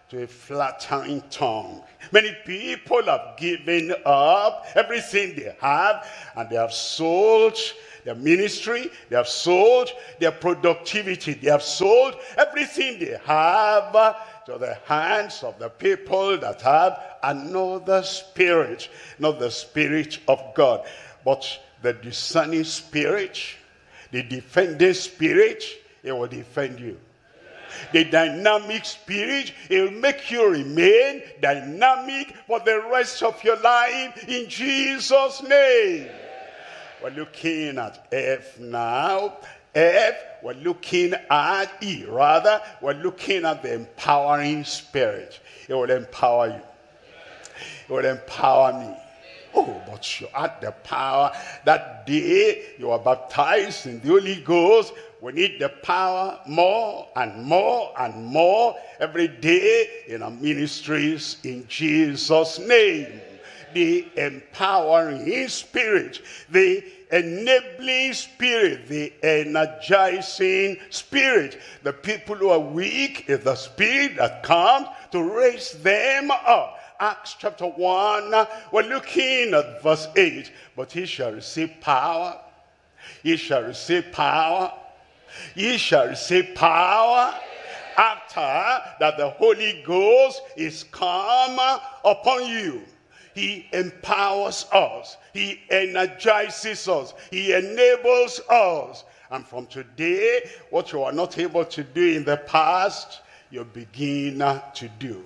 to a flattering tongue. Many people have given up everything they have, and they have sold their ministry, they have sold their productivity, they have sold everything they have to the hands of the people that have another spirit, not the spirit of God, but the discerning spirit, the defending spirit. It will defend you. The dynamic spirit, it will make you remain dynamic for the rest of your life in Jesus' name. We're looking at F now. F, we're looking at E, rather, we're looking at the empowering spirit. It will empower you. It will empower me. Oh, but you had the power. That day you were baptized in the Holy Ghost. We need the power more and more and more every day in our ministries in Jesus' name. The empowering spirit, the enabling spirit, the energizing spirit. The people who are weak is the spirit that comes to raise them up. Acts chapter one, we're looking at verse eight. But he shall receive power. He shall receive power. Ye shall receive power after that the Holy Ghost is come upon you. He empowers us. He energizes us. He enables us. And from today, what you are not able to do in the past, you begin to do.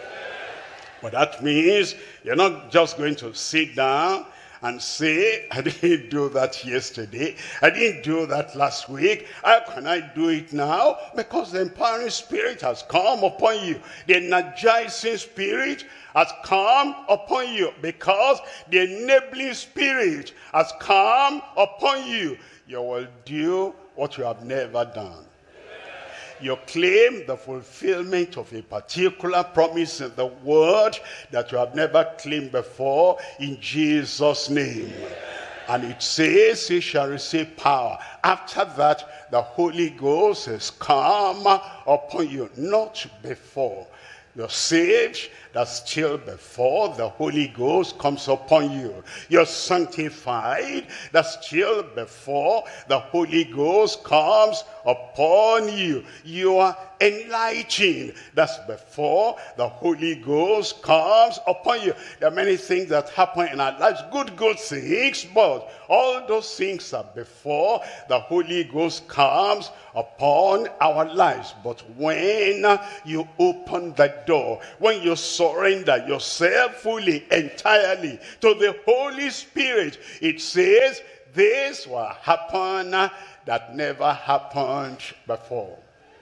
But that means you're not just going to sit down and say, I didn't do that yesterday. I didn't do that last week. How can I do it now? Because the empowering spirit has come upon you. The energizing spirit has come upon you. Because the enabling spirit has come upon you. You will do what you have never done. You claim the fulfillment of a particular promise in the word that you have never claimed before in Jesus' name. And it says he shall receive power. After that, the Holy Ghost has come upon you, not before. You're saved, that's still before the Holy Ghost comes upon you. You're sanctified, that's still before the Holy Ghost comes upon you. You are enlightened, that's before the Holy Ghost comes upon you. There are many things that happen in our lives, good, good things, but all those things are before the Holy Ghost comes upon our lives. But when you open the door, when you surrender yourself fully, entirely to the Holy Spirit, it says this will happen that never happened before.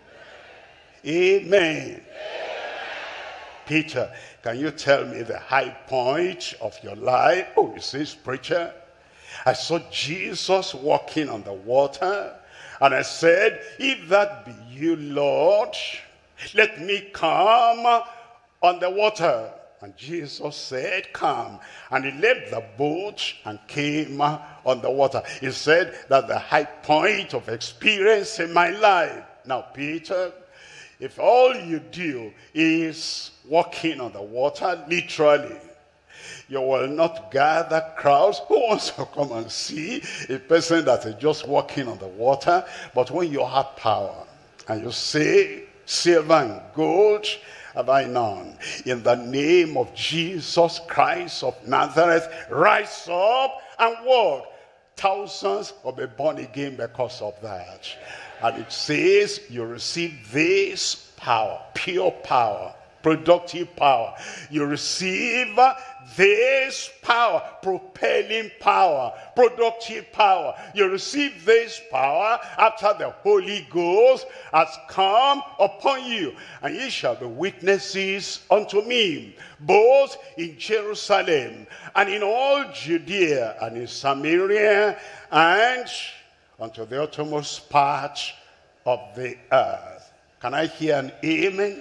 Amen. Peter, can you tell me the high point of your life? Oh, he says, preacher, I saw Jesus walking on the water, and I said, if that be you, Lord, let me come on the water. And Jesus said, come. And he left the boat and came on the water. He said that the high point of experience in my life. Now, Peter, if all you do is walking on the water, literally, you will not gather crowds. Who wants to come and see a person that is just walking on the water? But when you have power and you say, silver and gold have I none. In the name of Jesus Christ of Nazareth, rise up and walk. Thousands will be born again because of that. And it says you receive this power, pure power, productive power. You receive this power, propelling power, productive power. You receive this power after the Holy Ghost has come upon you. And ye shall be witnesses unto me, both in Jerusalem and in all Judea and in Samaria and unto the uttermost part of the earth. Can I hear an amen?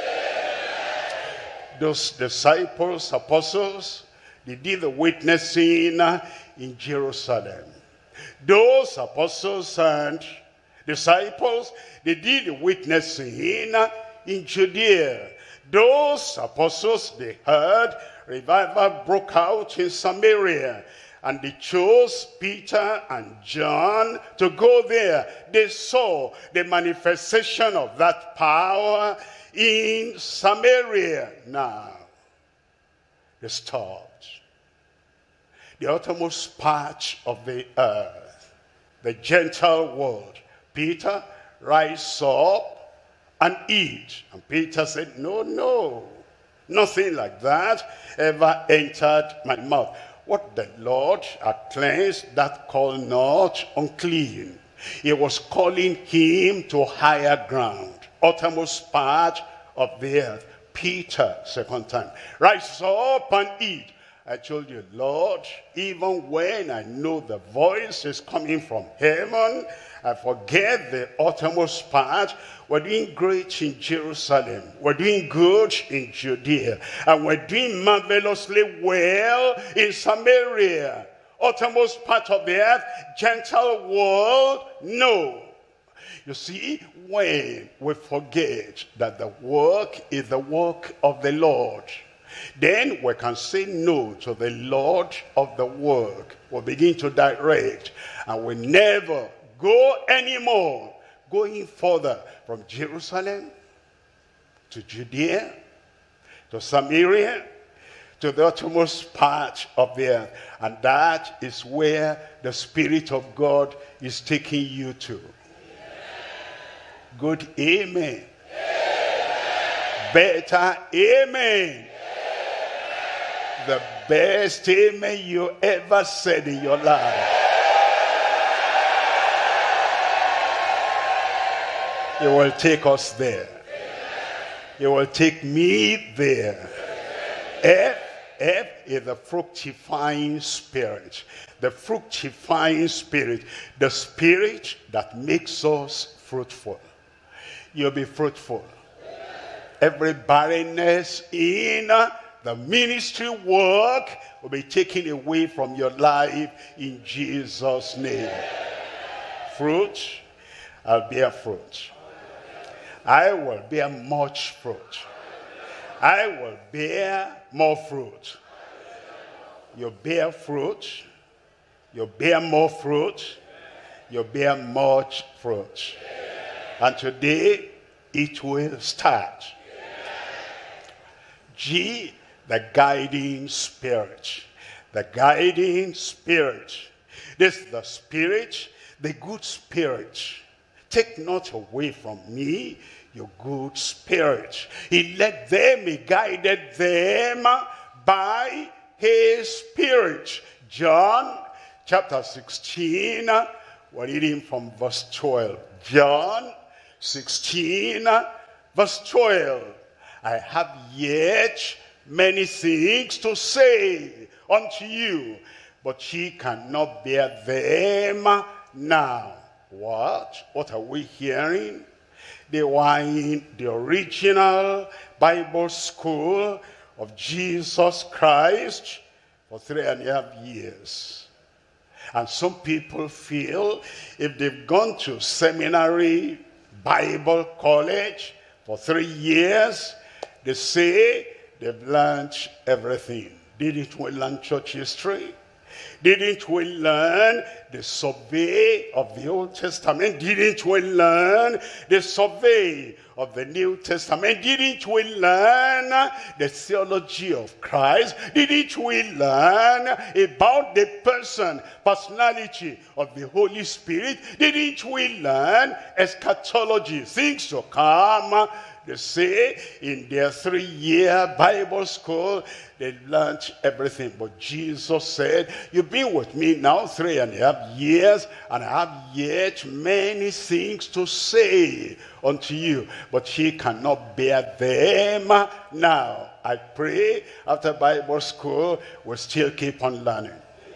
Those disciples, apostles, they did the witnessing in Jerusalem. Those apostles and disciples, they did the witnessing in Judea. Those apostles, they heard revival broke out in Samaria. And they chose Peter and John to go there. They saw the manifestation of that power in Samaria. Now, they stopped. The uttermost part of the earth, the Gentile world. Peter, rise up and eat. And Peter said, no, no, nothing like that ever entered my mouth. What the Lord had cleansed, that call not unclean. He was calling him to higher ground, uttermost part of the earth. Peter, second time, rise up and eat. I told you, Lord, even when I know the voice is coming from heaven, I forget the uttermost part. We're doing great in Jerusalem. We're doing good in Judea. And we're doing marvelously well in Samaria. Uttermost part of the earth, Gentile world, no. You see, when we forget that the work is the work of the Lord, then we can say no to the Lord of the work. We'll begin to direct, and we never go anymore, going further from Jerusalem to Judea, to Samaria, to the uttermost part of the earth. And that is where the Spirit of God is taking you to. Good amen. Better amen. The best amen you ever said in your life. He will take us there. He will take me there. F, F is the fructifying spirit. The fructifying spirit. The spirit that makes us fruitful. You'll be fruitful. Every barrenness in the ministry work will be taken away from your life in Jesus' name. Fruit, I'll bear fruit. I will bear much fruit. I will bear more fruit. You bear fruit. You bear more fruit. You bear much fruit. And today, it will start. G, the guiding spirit. The guiding spirit. This is the spirit, the good spirit. Take not away from me your good spirit. He led them, he guided them by his spirit. John chapter sixteen, we're reading from verse twelve. John sixteen, verse twelve. I have yet many things to say unto you, but ye cannot bear them now. What? What are we hearing? They were in the original Bible school of Jesus Christ for three and a half years. And some people feel if they've gone to seminary, Bible college for three years, they say they've learned everything. Didn't we learn church history? Didn't we learn the survey of the Old Testament? Didn't we learn the survey of the New Testament? Didn't we learn the theology of Christ? Didn't we learn about the person, personality of the Holy Spirit? Didn't we learn eschatology, things to come? They say in their three-year Bible school, they learned everything. But Jesus said, you've been with me now three and a half years, and I have yet many things to say unto you. But ye cannot bear them now. I pray after Bible school, we'll still keep on learning.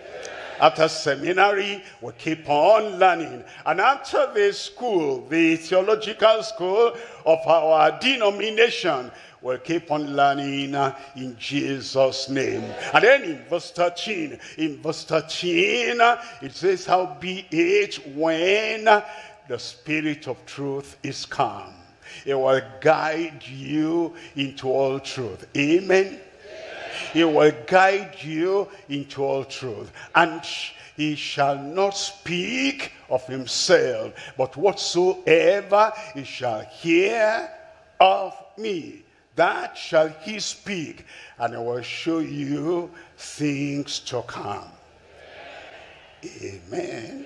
After seminary, we keep on learning. And after the school, the theological school of our denomination, we'll keep on learning in Jesus' name. And then in verse thirteen, in verse thirteen, it says, howbeit when the Spirit of truth is come. He will guide you into all truth. Amen. He will guide you into all truth. And he shall not speak of himself, but whatsoever he shall hear of me, that shall he speak, and I will show you things to come. Amen.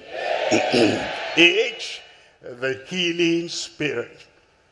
H, the healing spirit.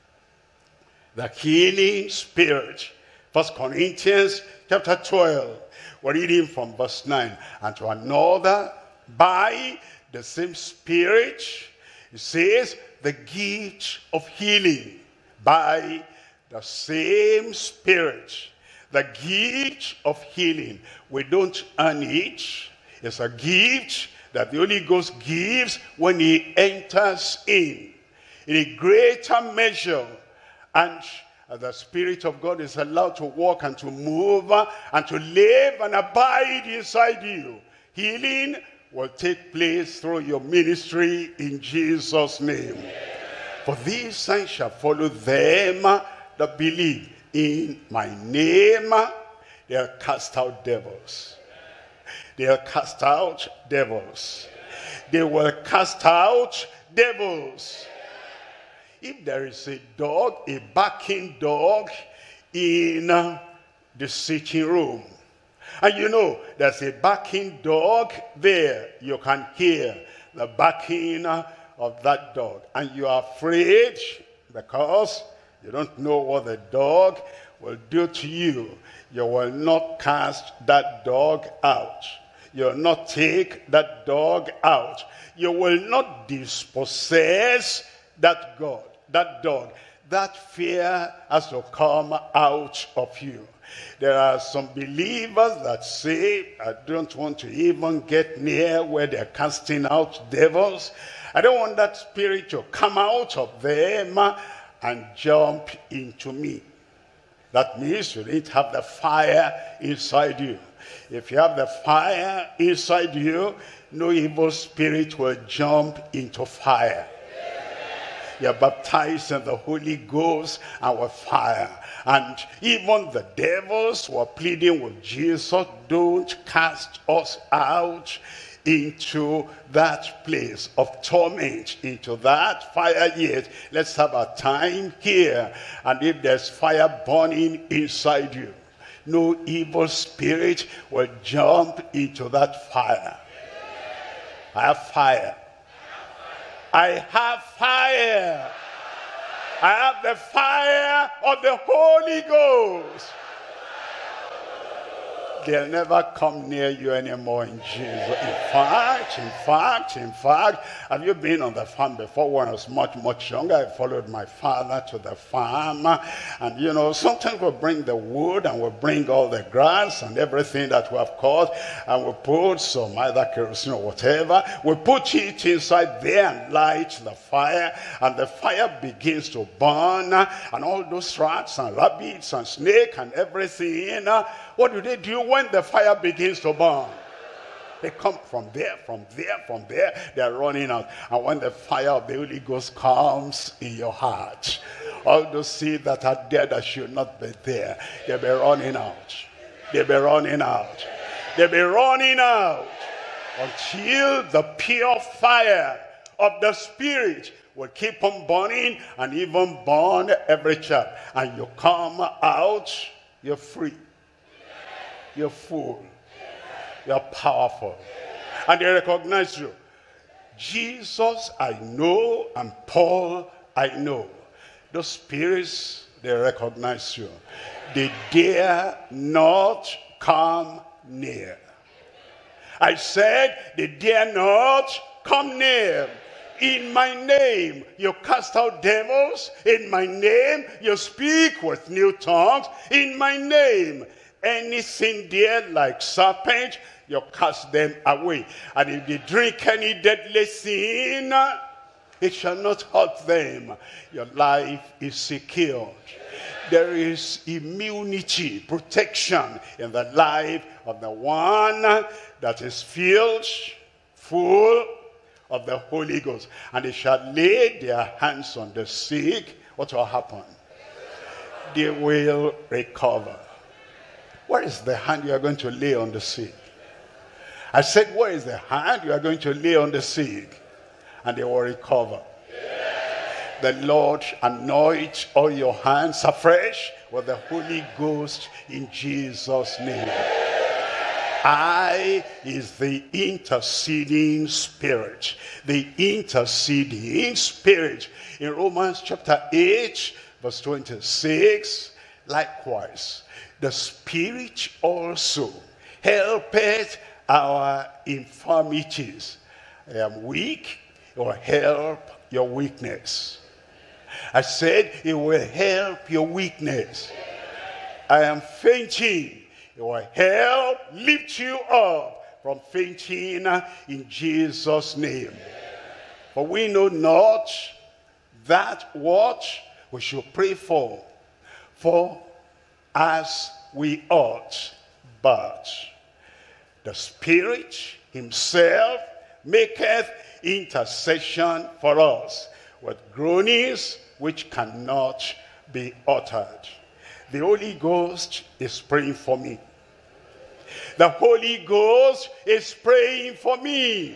The healing spirit. First Corinthians chapter twelve. We're reading from verse nine. And to another, by the same spirit, it says, the gift of healing. By the same spirit, the gift of healing. We don't earn it. It's a gift that the Holy Ghost gives when he enters in, in a greater measure. And the Spirit of God is allowed to walk and to move and to live and abide inside you. Healing will take place through your ministry in Jesus' name. For these signs shall follow them that believe. In my name, they'll cast out devils. They'll cast out devils. They will cast out devils. If there is a dog, a barking dog in the sitting room, and you know there's a barking dog there, you can hear the barking of that dog, and you are afraid because you don't know what the dog will do to you. You will not cast that dog out. You will not take that dog out. You will not dispossess that God, that dog. That fear has to come out of you. There are some believers that say, I don't want to even get near where they're casting out devils. I don't want that spirit to come out of them and jump into me. That means you need to have the fire inside you. If you have the fire inside you, no evil spirit will jump into fire. You're baptized in the Holy Ghost and with fire. And even the devils were pleading with Jesus, don't cast us out into that place of torment, into that fire yet. Let's have a time here. And if there's fire burning inside you, no evil spirit will jump into that fire. I have fire. I have fire. I have the fire of the Holy Ghost. They'll never come near you anymore in Jesus. In fact, in fact, in fact, have you been on the farm before? When I was much, much younger, I followed my father to the farm. And, you know, sometimes we'll bring the wood and we'll bring all the grass and everything that we have caught. And we'll put some either kerosene or whatever. We'll put it inside there and light the fire. And the fire begins to burn. And all those rats and rabbits and snakes and everything, what do they do when the fire begins to burn? They come from there, from there, from there. They're running out. And when the fire of the Holy Ghost comes in your heart, all those seeds that are there that should not be there, they'll be running out. They'll be running out. They'll be running out until the pure fire of the Spirit will keep on burning and even burn every chaff. And you come out, you're free. You're full. You're powerful. And they recognize you. Jesus, I know, and Paul, I know. Those spirits, they recognize you. They dare not come near. I said, they dare not come near. In my name, you cast out devils. In my name, you speak with new tongues. In my name, anything there like serpent, you cast them away. And if they drink any deadly sin, it shall not hurt them. Your life is secured. There is immunity, protection in the life of the one that is filled, full of the Holy Ghost. And they shall lay their hands on the sick. what will happen? They will recover. Where is the hand you are going to lay on the sick? I said, where is the hand you are going to lay on the sick? And they will recover. The Lord anoint all your hands afresh with the Holy Ghost in Jesus' name. I is the interceding spirit. The interceding spirit. In Romans chapter eight, verse twenty-six, likewise, the Spirit also helpeth our infirmities. I am weak, it will help your weakness. I said it will help your weakness. I am fainting, it will help lift you up from fainting in Jesus' name. For we know not that what we should pray for, for as we ought, but the Spirit himself maketh intercession for us with groanings which cannot be uttered. The Holy Ghost is praying for me. The Holy Ghost is praying for me.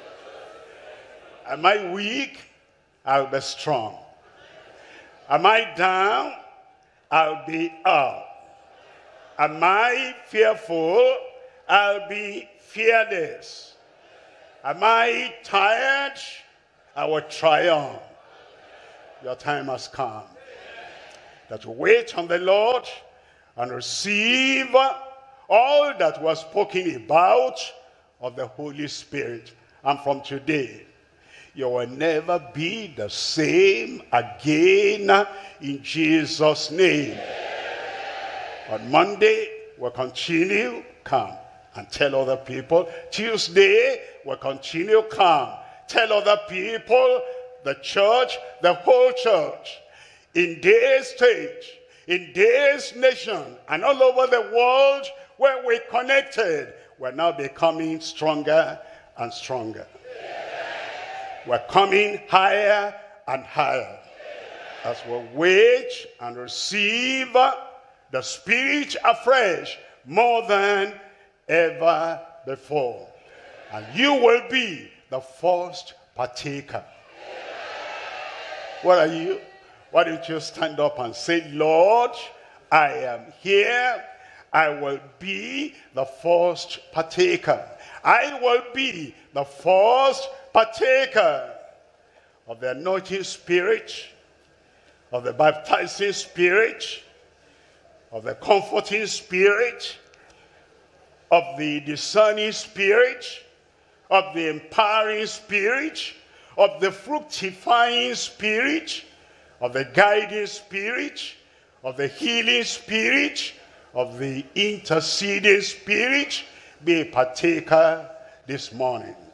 Am I weak? I'll be strong. Am I down? I'll be up. Am I fearful? I'll be fearless. Am I tired? I will triumph. Your time has come. That you wait on the Lord and receive all that was spoken about of the Holy Spirit. And from today, you will never be the same again in Jesus' name. On Monday, we'll continue, come and tell other people. Tuesday, we'll continue, come, tell other people, the church, the whole church, in this state, in this nation, and all over the world where we're connected, we're now becoming stronger and stronger. We're coming higher and higher as we wait and receive the Spirit afresh more than ever before. And you will be the first partaker. What are you? Why don't you stand up and say, Lord, I am here. I will be the first partaker. I will be the first partaker of the anointing spirit, of the baptizing spirit, of the comforting spirit, of the discerning spirit, of the empowering spirit, of the fructifying spirit, of the guiding spirit, of the healing spirit, of the interceding spirit. Be a partaker this morning.